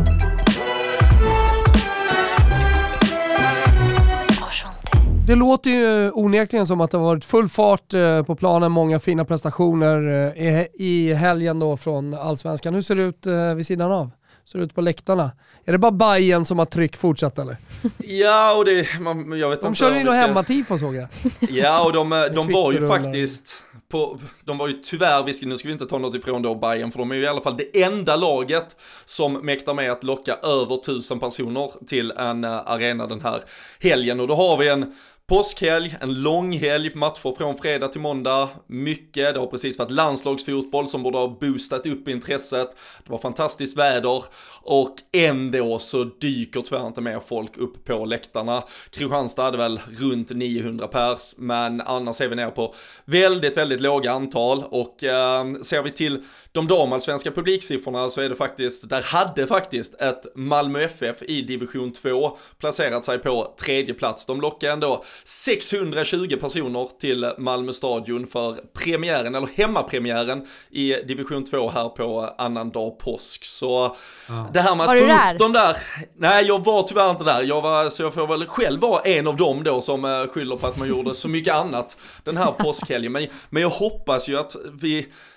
B: Det låter ju onekligen som att det har varit full fart på planen, många fina prestationer i helgen då från Allsvenskan. Hur ser det ut vid sidan av? Ser det ut på läktarna? Är det bara Bayern som har tryck fortsatt eller?
D: Ja, och jag vet
B: de
D: inte.
B: Kör in och hemmatifo såg jag.
D: Ja, och de var ju faktiskt de var ju tyvärr, nu ska vi inte ta något ifrån då Bayern, för de är ju i alla fall det enda laget som mäktar med att locka över 1000 personer till en arena den här helgen. Och då har vi en påskhelg, en lång helg, matcher från fredag till måndag, mycket, det har precis varit landslagsfotboll som borde ha boostat upp intresset, det var fantastiskt väder och ändå så dyker tyvärr inte mer folk upp på läktarna. Kristianstad hade väl runt 900 pers, men annars är vi ner på väldigt, väldigt låga antal, och ser vi till de damallsvenska publiksiffrorna så är det faktiskt, där hade faktiskt ett Malmö FF i division 2 placerat sig på tredje plats. De lockade ändå 620 personer till Malmö stadion för premiären, eller hemmapremiären i division 2 här på annan dag påsk. Så det här med att få upp dem där, nej jag var tyvärr inte där, så jag får väl själv vara en av dem då som skyller på att man gjorde så mycket annat den här påskhelgen. Men jag hoppas ju att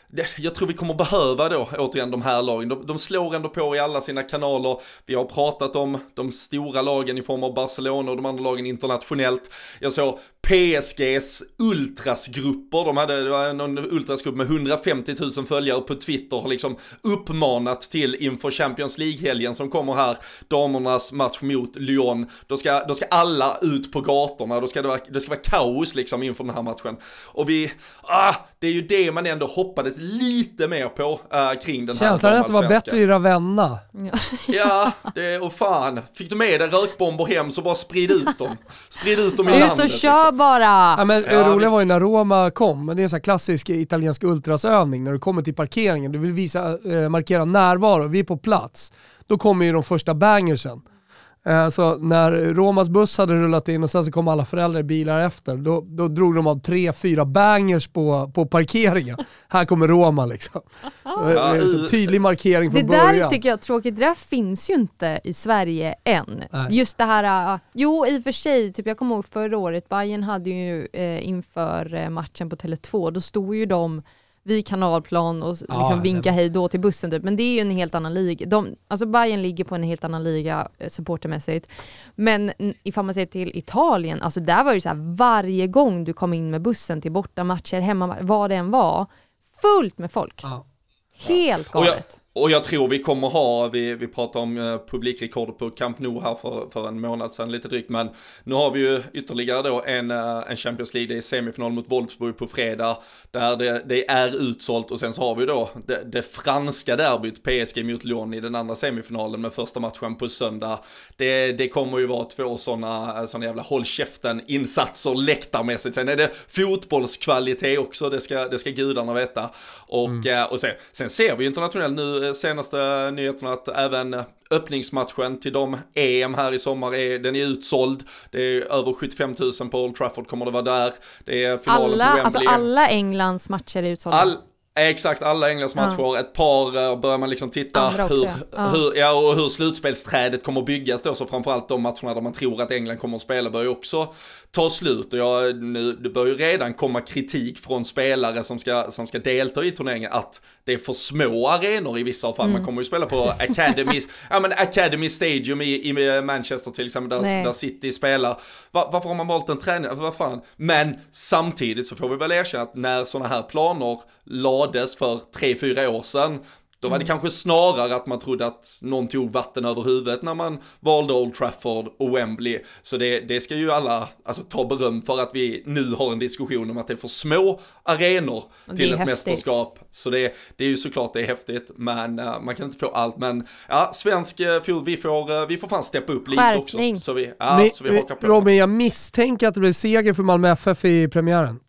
D: jag tror vi kommer behöva då återigen de här lagen. De slår ändå på i alla sina kanaler. Vi har pratat om de stora lagen i form av Barcelona och de andra lagen internationellt. Jag såg PSGs ultrasgrupper. Det var någon ultrasgrupp med 150 000 följare på Twitter har liksom uppmanat till inför Champions League-helgen som kommer här. Damernas match mot Lyon. Då ska alla ut på gatorna. Det ska vara kaos liksom inför den här matchen. Och det är ju det man ändå hoppades lite mer på kring den här.
B: Känslan att det var bättre i Ravenna.
D: Ja, och fan. Fick du med dig rökbomber hem så bara sprid ut dem. Sprid ut dem i landet.
C: Ut och kör bara.
B: Ja, men roliga var ju när Roma kom. Det är en sån här klassisk italiensk ultrasövning. När du kommer till parkeringen, du vill markera närvaro, vi är på plats. Då kommer ju de första bangersen. Så när Romas buss hade rullat in och sen så kom alla föräldrar i bilar efter, då drog de av 3-4 bangers på parkeringen. Här kommer Roma liksom. Så tydlig markering från början.
C: Det där tycker jag är tråkigt. Det där finns ju inte i Sverige än.
B: Nej.
C: Just det här, jo i och för sig, typ jag kommer ihåg förra året, Bayern hade ju inför matchen på Tele2, då stod ju de vid kanalplan och liksom vinka hej då till bussen typ. Men det är ju en helt annan liga. Alltså Bayern ligger på en helt annan liga supportermässigt. Men ifall man ser till Italien, alltså där var det så här, varje gång du kom in med bussen till bortamatcher, hemma, vad det än var, fullt med folk. Helt galet.
D: Och jag tror vi kommer ha, vi pratar om publikrekordet på Camp Nou här för en månad sedan lite drygt, men nu har vi ju ytterligare då en Champions League, det är semifinal mot Wolfsburg på fredag, där det är utsålt, och sen så har vi då det franska derbyt, PSG mot Lyon i den andra semifinalen med första matchen på söndag. Det kommer ju vara 2 såna jävla håll käften insatser läktarmässigt. Sen är det fotbollskvalitet också, det ska gudarna veta. Och sen ser vi internationellt nu senaste nyheterna att även öppningsmatchen till de EM här i sommar den är utsåld. Det är över 75 000 på Old Trafford kommer det vara där. Det är finalen på Wembley.
C: Alltså alla Englands matcher är utsålda.
D: Exakt, alla Englands matcher. Ett par börjar man liksom titta hur slutspelsträdet kommer att byggas då, så framförallt de matcherna där man tror att England kommer att spela börjar också ta slut, och det börjar ju redan komma kritik från spelare som ska delta i turneringen att det är för små arenor i vissa fall. Man kommer ju spela på Academy Stadium i Manchester till exempel, där City spelar. Varför har man valt en tränare? Vad fan? Men samtidigt så får vi väl erkänna att när sådana här planer lades för 3-4 år sedan, då var det kanske snarare att man trodde att någon tog vatten över huvudet när man valde Old Trafford och Wembley. Så det ska ju alla ta beröm för, att vi nu har en diskussion om att det är för små arenor till ett mästerskap. Så det är ju såklart det är häftigt, men man kan inte få allt. Men svensk fjol, vi får fan steppa upp lite också. Så vi hakar på.
B: Robin, jag misstänker att det blev seger för Malmö FF i premiären.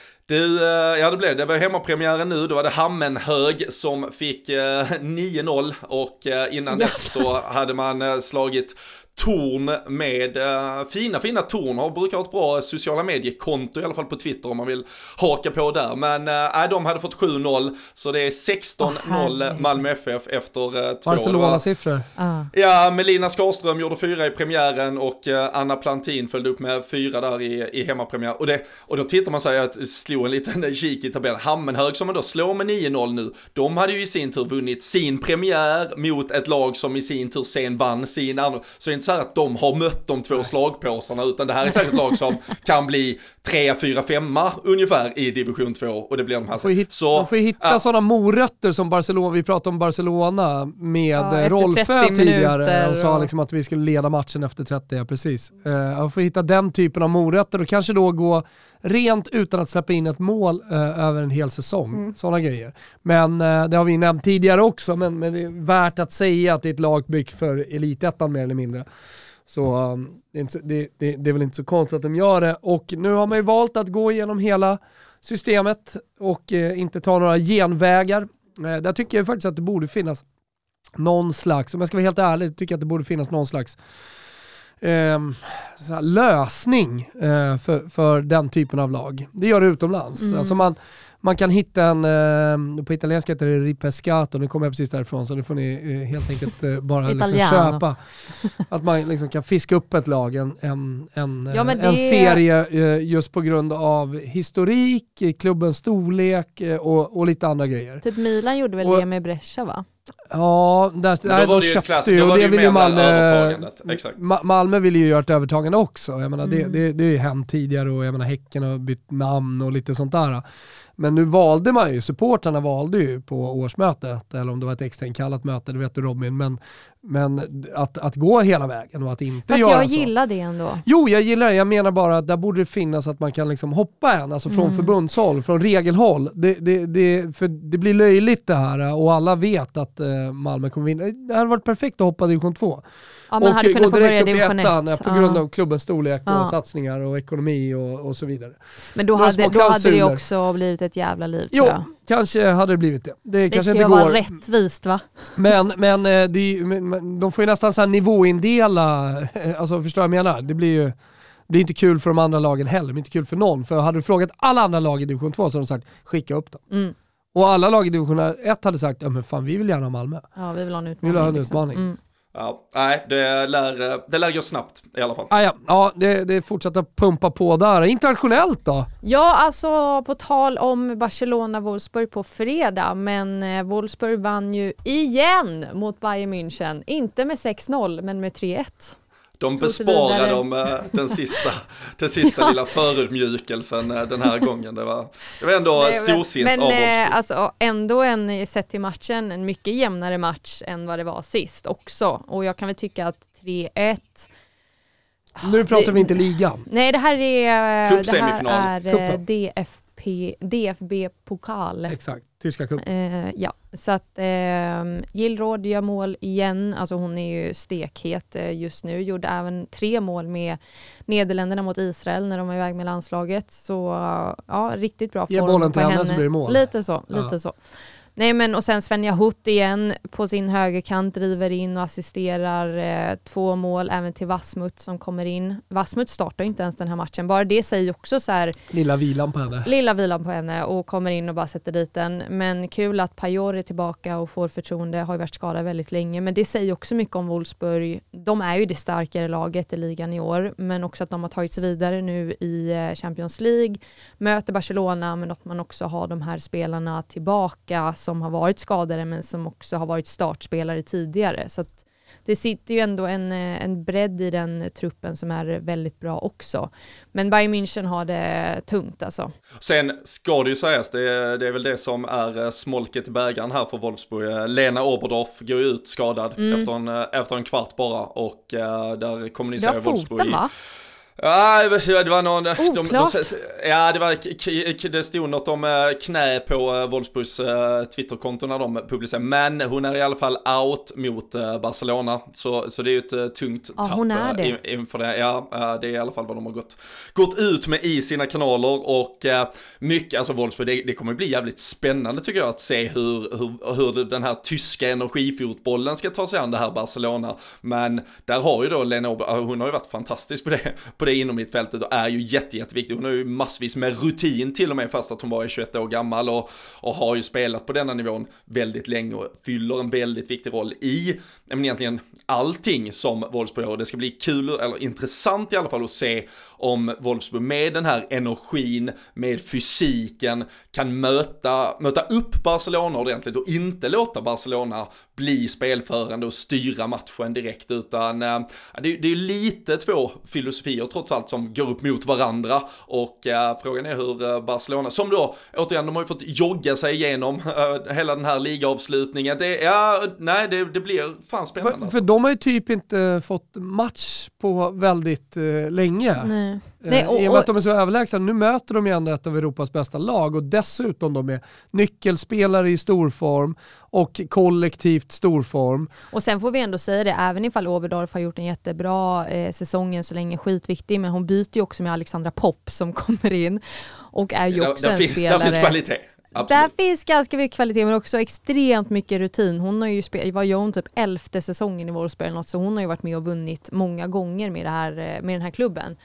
D: Det var hemmapremiären nu, då var det Hammenhög som fick 9-0, och innan dess så hade man slagit Torn med fina Torn brukar ha ett bra sociala mediekonto i alla fall på Twitter om man vill haka på där, men de hade fått 7-0, så det är 16-0 Malmö FF efter 2
B: Barcelona-siffror.
D: Ja, Melina Skarström gjorde 4 i premiären, och Anna Plantin följde upp med 4 där i hemmapremiär, och då tittar man sig att slå en liten kik i tabellen. Hammenhög som man då slår med 9-0 nu, de hade ju i sin tur vunnit sin premiär mot ett lag som i sin tur sen vann sin andra, så det är inte så här att de har mött de 2 slagpåsarna, utan det här är säkert ett lag som kan bli 3, 4, 5 ungefär i division 2, och det blir de här.
B: De får hitta sådana morötter som Barcelona, vi pratade om Barcelona med Rolfö tidigare och sa liksom att vi skulle leda matchen efter 30, precis. De får hitta den typen av morötter och kanske då gå rent utan att släppa in ett mål över en hel säsong. Sådana grejer. Men det har vi nämnt tidigare också, men det är värt att säga att det är ett lag byggt för elitettan mer eller mindre. Så det är väl inte så konstigt att de gör det. Och nu har man ju valt att gå igenom hela systemet och inte ta några genvägar. Där tycker jag faktiskt att det borde finnas någon slags, om jag ska vara helt ärlig, tycker jag att det borde finnas någon slags lösning för den typen av lag. Det gör det utomlands. Alltså Man kan hitta en, på italienska heter det ripescato, nu kommer jag precis därifrån så nu får ni helt enkelt bara liksom köpa. Att man liksom kan fiska upp ett lag, en serie just på grund av historik, klubbens storlek och lite andra grejer.
C: Typ Milan gjorde väl det med Brescia, va?
B: Ja,
D: då var det ju ett klassiskt, då var det ju med övertagandet. Exakt.
B: Malmö vill ju göra ett övertagande också. Jag menar, det är ju hänt tidigare och jag menar Häcken har bytt namn och lite sånt där. Men nu valde man ju, supportarna valde ju på årsmötet, eller om det var ett extra inkallat möte, det vet du Robin, men att gå hela vägen och att inte
C: fast
B: göra så.
C: Fast jag gillar det ändå.
B: Jo, jag gillar det. Jag menar bara att där borde det finnas att man kan liksom hoppa alltså från förbundshåll, från regelhåll. För det blir löjligt det här och alla vet att Malmö kommer vinna. Det hade varit perfekt att hoppa division 2.
C: Ja, man hade kunnat få börja division 1.
B: På grund av klubbens storlek och satsningar och ekonomi och så vidare.
C: Men då hade det också blivit ett jävla liv, tror jag.
B: Kanske hade det blivit det. Det kanske
C: ska
B: inte
C: vara
B: går.
C: Rättvist, va?
B: Men de får ju nästan så här nivåindela, alltså förstår jag menar? Det blir inte kul för de andra lagen heller, det är inte kul för någon. För hade du frågat alla andra lag i division 2 så hade de sagt, skicka upp dem. Och alla lag i division 1 hade sagt, ja men fan vi vill gärna ha Malmö.
C: Ja, vi vill ha en utmaning.
D: Ja, nej, det lär gå snabbt i alla fall.
B: Ja, det fortsätter pumpa på där. Internationellt då?
C: Ja, alltså på tal om Barcelona-Wolfsburg på fredag, men Wolfsburg vann ju igen mot Bayern München. Inte med 6-0, men med 3-1.
D: De besparade dem den sista lilla förutmjukelsen den här gången. Det var ändå storsint av Wolfsburg. Men
C: alltså, ändå sett till matchen, en mycket jämnare match än vad det var sist också. Och jag kan väl tycka att 3-1...
B: Nu pratar vi inte ligan.
C: Nej, det här är DFB-pokal.
B: Exakt, tyska cup.
C: Ja, så att Gilroyd gör mål igen. Alltså hon är ju stekhet just nu. Gjorde även 3 mål med Nederländerna mot Israel när de var iväg med landslaget. Så ja, riktigt bra form
B: bollen till
C: på
B: henne
C: henne.
B: Så blir det mål.
C: Lite så. Nej, men och sen Svenja Hutt igen på sin högerkant driver in och assisterar 2 mål även till Vassmut som kommer in. Vassmut startar inte ens den här matchen. Bara det säger också så här...
B: Lilla vilan på henne och kommer in och bara sätter dit den. Men kul att Pajor är tillbaka och får förtroende. Har ju varit skadad väldigt länge. Men det säger också mycket om Wolfsburg. De är ju det starkare laget i ligan i år. Men också att de har tagit sig vidare nu i Champions League. Möter Barcelona, men att man också har de här spelarna tillbaka som har varit skadade men som också har varit startspelare tidigare. Så att det sitter ju ändå en bredd i den truppen som är väldigt bra också. Men Bayern München har det tungt alltså.
D: Sen ska det ju sägas, det är väl det som är smolket i bägaren här för Wolfsburg. Lena Oberdorf går ut skadad efter en kvart bara och där kommunicerar Wolfsburg.
C: Va?
D: Ja, det var någon... Det stod något om knä på Wolfsburgs Twitterkonto när de publicerade. Men hon är i alla fall out mot Barcelona. Så det är ju ett tungt tapp.
C: Hon är det.
D: Inför det. Ja, det är i alla fall vad de har gått ut med i sina kanaler. Och mycket, alltså Wolfsburg, det kommer bli jävligt spännande tycker jag att se hur den här tyska energifotbollen ska ta sig an det här Barcelona. Men där har ju då Lena hon har ju varit fantastisk på det inom mittfältet och är ju jätteviktig. Hon har ju massvis med rutin till och med fast att hon bara är 21 år gammal och har ju spelat på denna nivån väldigt länge och fyller en väldigt viktig roll i egentligen allting som Wolfsburg gör. Det ska bli kul eller intressant i alla fall att se om Wolfsburg med den här energin, med fysiken kan möta upp Barcelona ordentligt och inte låta Barcelona bli spelförande och styra matchen direkt utan det är lite 2 filosofier trots allt som går upp mot varandra och frågan är hur Barcelona, som då återigen de har ju fått jogga sig igenom hela den här ligaavslutningen. Det blir fan spännande.
B: För de har ju typ inte fått match på väldigt länge.
C: Nej.
B: I och med att de är så överlägsna. Nu möter de ju ändå ett av Europas bästa lag och dessutom de är nyckelspelare i storform och kollektivt storform.
C: Och sen får vi ändå säga det, även ifall Oberdorf har gjort en jättebra säsongen så länge skitviktig, men hon byter ju också med Alexandra Popp som kommer in och är ju också en spelare.
D: Där finns kvalitet. Absolut.
C: Där finns ganska mycket kvalitet men också extremt mycket rutin. Hon har ju var hon typ 11:e säsongen i Wolfsburg eller något, så hon har ju varit med och vunnit många gånger med den här klubben.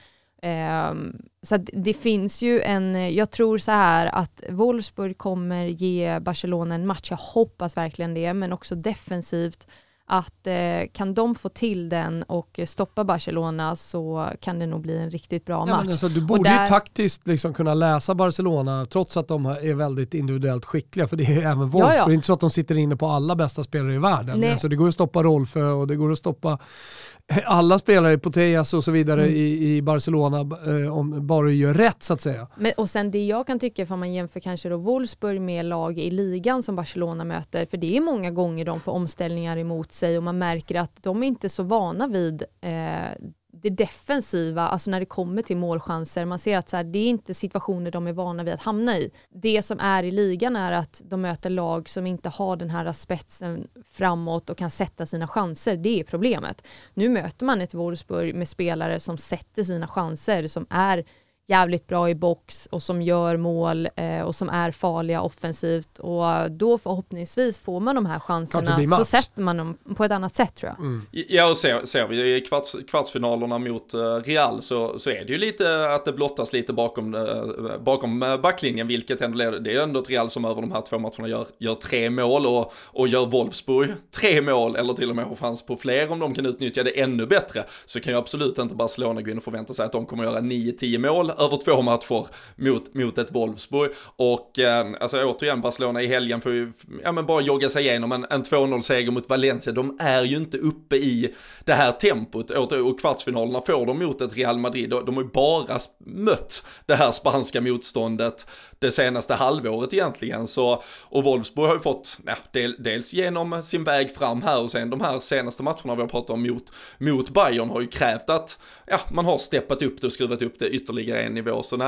C: Så att det finns ju jag tror så här att Wolfsburg kommer ge Barcelona en match, jag hoppas verkligen det, men också defensivt, att kan de få till den och stoppa Barcelona så kan det nog bli en riktigt bra match.
B: Men alltså, du borde ju taktiskt liksom kunna läsa Barcelona trots att de är väldigt individuellt skickliga, för det är även Wolfsburg. Det är inte så att de sitter inne på alla bästa spelare i världen. Alltså, det går att stoppa Rolfö och det går att stoppa alla spelare på Tejas och så vidare i Barcelona om bara du gör rätt så att säga.
C: Och sen det jag kan tycka, för man jämför kanske då Wolfsburg med lag i ligan som Barcelona möter, för det är många gånger de får omställningar emot sig och man märker att de är inte så vana vid det defensiva, alltså när det kommer till målchanser. Man ser att så här, det är inte situationer de är vana vid att hamna i. Det som är i ligan är att de möter lag som inte har den här spetsen framåt och kan sätta sina chanser. Det är problemet. Nu möter man ett Wolfsburg med spelare som sätter sina chanser, som är jävligt bra i box och som gör mål och som är farliga offensivt, och då förhoppningsvis får man de här chanserna, så sätter man dem på ett annat sätt tror jag.
D: Ja, och ser vi i kvartsfinalerna mot Real så är det ju lite att det blottas lite bakom backlinjen, vilket ändå det är ändå ett Real som över de här 2 matcherna gör 3 mål och gör Wolfsburg 3 mål, eller till och med fanns på fler, om de kan utnyttja det ännu bättre, så kan ju absolut inte Barcelona gå in och förvänta sig att de kommer göra 9-10 mål över 2 matcher mot ett Wolfsburg. Och alltså återigen, Barcelona i helgen får ju bara jogga sig igenom en 2-0-seger mot Valencia. De är ju inte uppe i det här tempot, och kvartsfinalerna får de mot ett Real Madrid. De har ju bara mött det här spanska motståndet det senaste halvåret egentligen. Och Wolfsburg har ju fått dels genom sin väg fram här, och sen de här senaste matcherna vi har pratat om mot Bayern har ju krävt att man har steppat upp det och skruvat upp det ytterligare en nivå. Så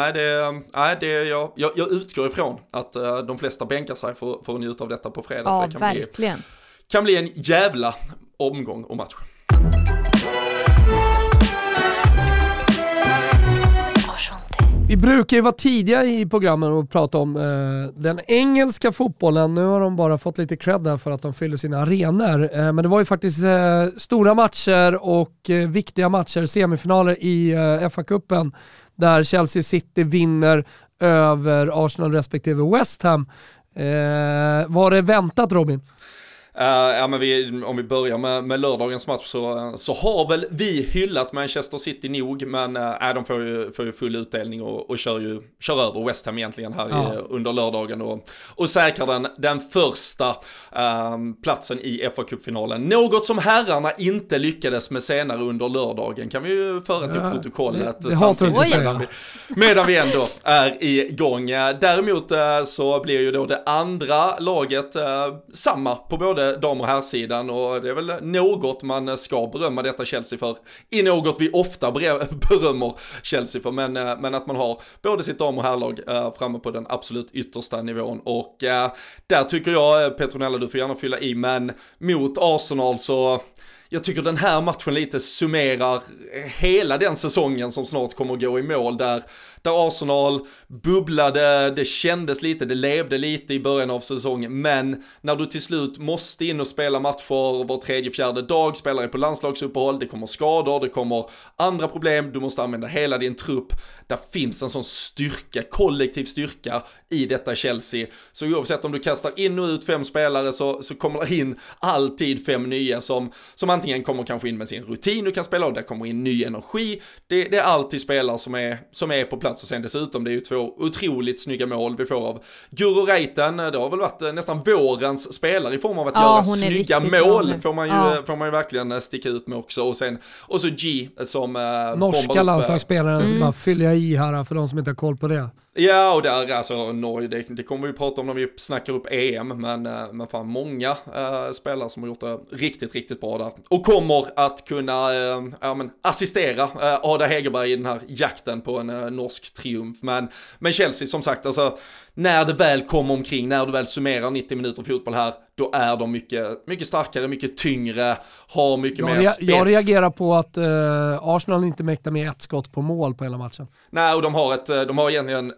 D: jag utgår ifrån att de flesta bänkar sig för att njuta av detta på fredag.
C: Ja,
D: för det
C: verkligen.
D: Kan bli en jävla omgång och match.
B: Vi brukar ju vara tidiga i programmen och prata om den engelska fotbollen. Nu har de bara fått lite cred där för att de fyller sina arenor. Men det var ju faktiskt stora matcher och viktiga matcher, semifinaler i FA-cupen, där Chelsea City vinner över Arsenal respektive West Ham. Var det väntat, Robin?
D: Men om vi börjar med lördagens match så har väl vi hyllat Manchester City nog, men de får ju full utdelning och kör över West Ham egentligen här under lördagen och säkrar den första platsen i FA-cupfinalen. Något som herrarna inte lyckades med senare under lördagen, kan vi ju föra till protokollet medan vi ändå är igång. Däremot så blir ju då det andra laget samma på både dam- och herrsidan, och det är väl något man ska berömma detta Chelsea för, i något vi ofta berömmer Chelsea för, men att man har både sitt dam- och herrlag framme på den absolut yttersta nivån, och där tycker jag, Petronella, du får gärna fylla i, men mot Arsenal så jag tycker den här matchen lite summerar hela den säsongen som snart kommer att gå i mål, där Arsenal bubblade, det kändes lite, det levde lite i början av säsongen, men när du till slut måste in och spela matcher var 3-4 dag, spelare på landslagsuppehåll, det kommer skador, det kommer andra problem, du måste använda hela din trupp, där finns en sån styrka, kollektiv styrka i detta Chelsea, så oavsett om du kastar in och ut 5 spelare så kommer det in alltid 5 nya som antingen kommer kanske in med sin rutin du kan spela, och där kommer in ny energi, det är alltid spelare som är på plats. Och sen dessutom, det är ju 2 otroligt snygga mål vi får av Guro Reiten. Det har väl varit nästan vårens spelare i form av att göra snygga mål. Får man ju verkligen sticka ut med också. Och så G som
B: norska landslagsspelaren som bara fyller i här för de som inte har koll på det.
D: Ja, och där, alltså Norge, det kommer vi prata om när vi snackar upp EM, men fan många spelare som har gjort det riktigt, riktigt bra där. Och kommer att kunna assistera Ada Hegerberg i den här jakten på en norsk triumf. Men Chelsea, som sagt, alltså när det väl kommer omkring, när du väl summerar 90 minuter fotboll här, då är de mycket, mycket starkare, mycket tyngre, har mycket mer spets.
B: Jag reagerar på att Arsenal inte mäktar med ett skott på mål på hela matchen.
D: Nej, och de har egentligen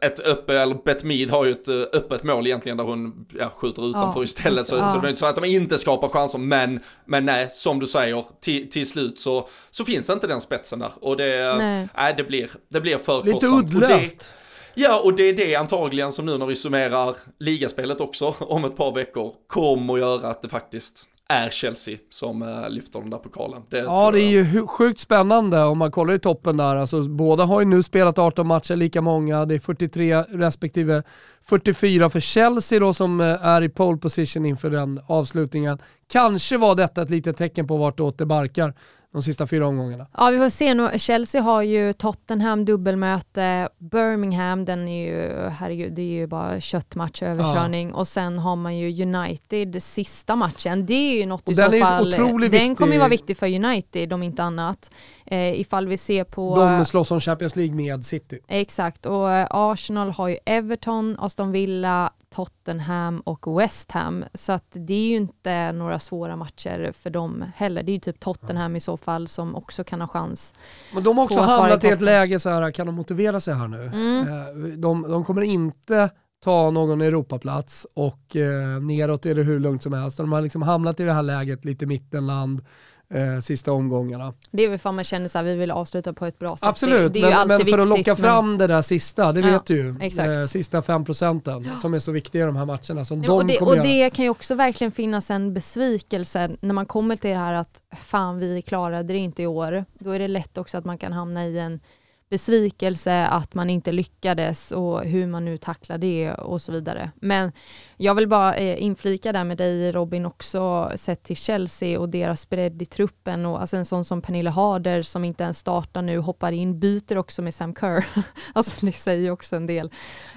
D: Beth har ju ett öppet mål egentligen där hon skjuter utanför istället. Så det är inte så att de inte skapar chanser, men nej, som du säger, till slut så finns inte den spetsen där. Och det blir för
B: lite
D: kostsamt.
B: uddlöst.
D: Och det är det antagligen som nu när vi summerar ligaspelet också om ett par veckor kommer att göra att det faktiskt är Chelsea som lyfter den där pokalen. Det är
B: ju sjukt spännande om man kollar i toppen där. Alltså, båda har ju nu spelat 18 matcher, lika många. Det är 43 respektive 44 för Chelsea då, som är i pole position inför den avslutningen. Kanske var detta ett litet tecken på vart åt det barkar de sista 4 omgångarna.
C: Ja, vi får se nu. Chelsea har ju Tottenham dubbelmöte, Birmingham, den är ju, herregud, det är ju bara köttmatch, överkörning. Och sen har man ju United sista matchen. Det är ju något i så fall. Den kommer ju vara viktig för United om inte annat. Ifall vi ser på...
B: De slåss om Champions League med City.
C: Exakt, och Arsenal har ju Everton, Aston Villa, Tottenham och West Ham. Så att det är ju inte några svåra matcher för dem heller. Det är ju typ Tottenham i så fall som också kan ha chans.
B: Men de har också hamnat i ett läge så här, kan de motivera sig här nu? De kommer inte ta någon Europaplats och neråt är det hur lugnt som helst. De har liksom hamnat i det här läget lite mittenland sista omgångarna.
C: Det är väl för man känner så här, vi vill avsluta på ett bra sätt.
B: Absolut,
C: det är ju alltid
B: men för att
C: viktigt,
B: locka fram det där sista, det vet du ju.
C: Exakt.
B: Sista 5% som är så viktiga i de här matcherna. Som
C: det kan ju också verkligen finnas en besvikelse när man kommer till det här att fan, vi klarade det inte i år. Då är det lätt också att man kan hamna i en besvikelse att man inte lyckades och hur man nu tacklar det och så vidare. Men jag vill bara inflika där med dig, Robin, också sett till Chelsea och deras bredd i truppen, och alltså en sån som Pernille Harder som inte ens startar nu, hoppar in, byter också med Sam Kerr. Alltså det säger också en del.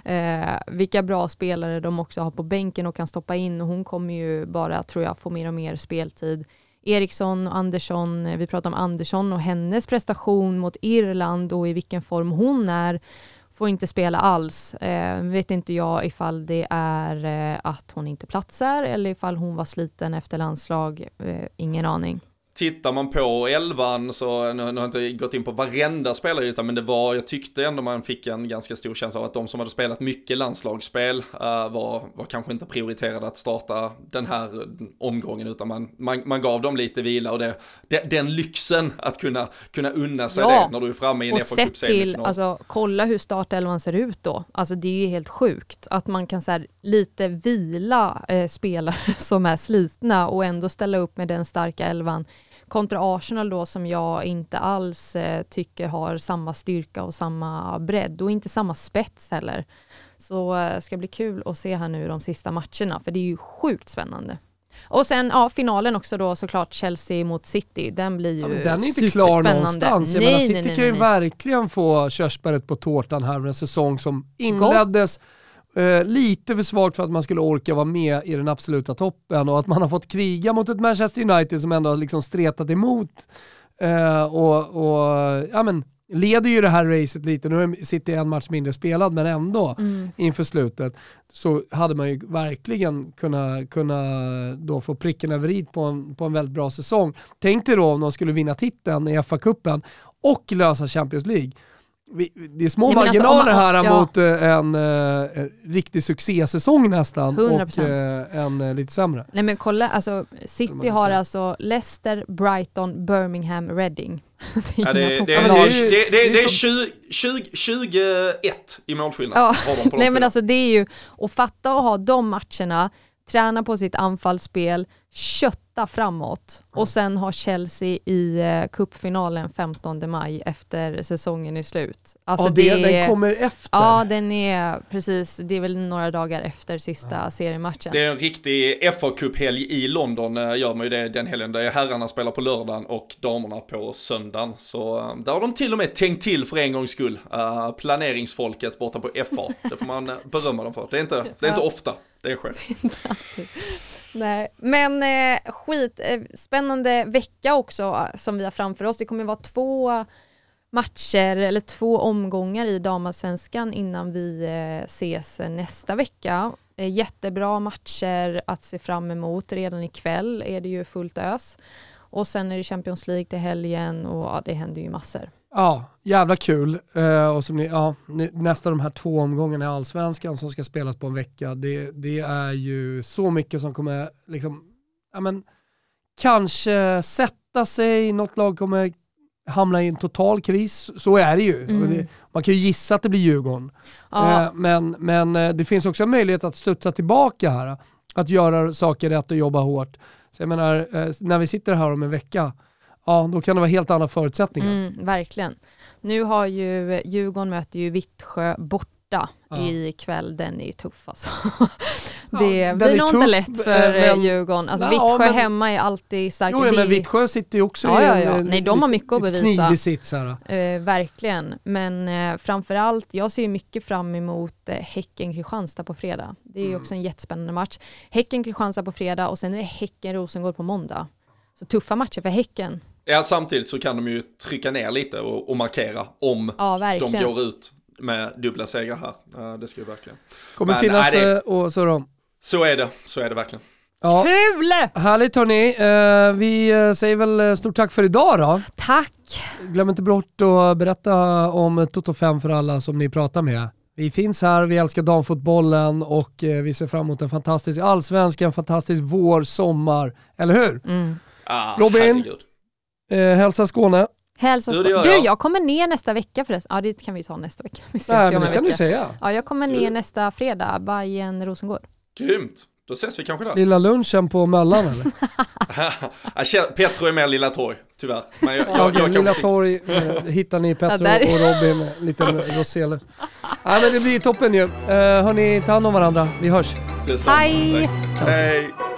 C: Vilka bra spelare de också har på bänken och kan stoppa in, och hon kommer ju bara, tror jag, få mer och mer speltid. Eriksson och Andersson, vi pratar om Andersson och hennes prestation mot Irland och i vilken form hon är, får inte spela alls. Vet inte jag ifall det är att hon inte platsar eller ifall hon var sliten efter landslag, ingen aning.
D: Tittar man på 11, så nu har jag inte gått in på varenda spelare utan, men jag tyckte ändå man fick en ganska stor känsla av att de som hade spelat mycket landslagsspel var kanske inte prioriterade att starta den här omgången, utan man gav dem lite vila, och den lyxen att kunna unna sig det när du är framme i en FA Cup semifinal.
C: Alltså, kolla hur startelvan ser ut då. Alltså det är ju helt sjukt att man kan så här, lite vila spelare som är slitna och ändå ställa upp med den starka elvan. Kontra Arsenal då, som jag inte alls tycker har samma styrka och samma bredd och inte samma spets heller. Så ska bli kul att se här nu de sista matcherna, för det är ju sjukt spännande. Och sen finalen också då såklart, Chelsea mot City. Den blir ju
B: den är inte klar någonstans. City kan ju verkligen få körsbäret på tårtan här med en säsong som inleddes lite för svagt för att man skulle orka vara med i den absoluta toppen, och att man har fått kriga mot ett Manchester United som ändå har liksom stretat emot leder ju det här racet lite. Nu är City en match mindre spelad, men ändå inför slutet så hade man ju verkligen kunna då få pricken över i på en väldigt bra säsong. Tänk dig då om de skulle vinna titeln i FA-cupen och lösa Champions League. Det är små marginaler här mot en riktig succésäsong nästan 100%. Och en lite sämre.
C: Nej men kolla, alltså City har alltså Leicester, Brighton, Birmingham, Reading.
D: Det är 21 i målskillnad.
C: Ja. Nej men alltså det är ju att fatta och ha de matcherna, träna på sitt anfallsspel, kötta framåt och sen har Chelsea i cupfinalen 15 maj efter säsongen är slut. Alltså
B: den kommer efter.
C: Ja, den är precis, det är väl några dagar efter sista seriematchen.
D: Det är en riktig FA Cup-helg i London, gör man ju det den helgen. Där herrarna spelar på lördagen och damerna på söndagen. Så där har de till och med tänkt till för en gångs skull. Planeringsfolket borta på FA. Det får man berömma dem för. Det är inte ofta det sker.
C: Nej, men spännande vecka också som vi har framför oss. Det kommer vara 2 matcher eller 2 omgångar i damallsvenskan innan vi ses nästa vecka. Jättebra matcher att se fram emot. Redan ikväll är det ju fullt ös. Och sen är det Champions League till helgen och det händer ju massor.
B: Ja, jävla kul. Och som nästa de här 2 omgångarna i Allsvenskan som ska spelas på en vecka, det är ju så mycket som kommer liksom, kanske sätta sig, något lag kommer hamna i en total kris, så är det ju. Man kan ju gissa att det blir Djurgården.
C: Ja.
B: Men det finns också en möjlighet att studsa tillbaka här, att göra saker rätt och jobba hårt. Så jag menar, när vi sitter här om en vecka, då kan det vara helt andra förutsättningar.
C: Verkligen. Nu har ju Djurgården möter ju Vittsjö borta ikväll. Den är ju tuff alltså. Det blir nog inte lätt för Djurgården. Alltså Vittsjö hemma är alltid starkt.
B: Jo, men Vittsjö sitter ju också
C: Nej, de har mycket att bevisa.
B: Sits här.
C: Verkligen. Men framförallt, jag ser ju mycket fram emot Häcken-Kristianstad på fredag. Det är ju också en jättespännande match. Häcken-Kristianstad på fredag och sen är det Häcken-Rosengård på måndag. Så tuffa matcher för Häcken.
D: Ja, samtidigt så kan de ju trycka ner lite och markera om de går ut med dubbla segrar här. Det ska ju verkligen.
B: Kommer finnas och så då.
D: Så är det verkligen.
B: Ja.
C: Kul!
B: Härligt hörni. Vi säger väl stort tack för idag då.
C: Tack!
B: Glöm inte bort att berätta om Toto 5 för alla som ni pratar med. Vi finns här, vi älskar damfotbollen och vi ser fram emot en fantastisk allsvenska, en fantastisk vår, sommar. Eller hur? Robin, hälsa Skåne.
C: Jag kommer ner nästa vecka förresten. Ja, det kan vi ta nästa vecka. Vi ses
B: men det kan du säga.
C: Ja, jag kommer ner nästa fredag. Bayern Rosengård.
D: Grymt. Då ses vi kanske där.
B: Lilla lunchen på Möllan eller?
D: Petro är med Lilla Torg, tyvärr. Men jag
B: Lilla Torg hittar ni Petro och Robin med en liten roseler. Men det blir toppen ju. Hörni, ta hand om varandra. Vi hörs.
C: Hej!
D: Hej!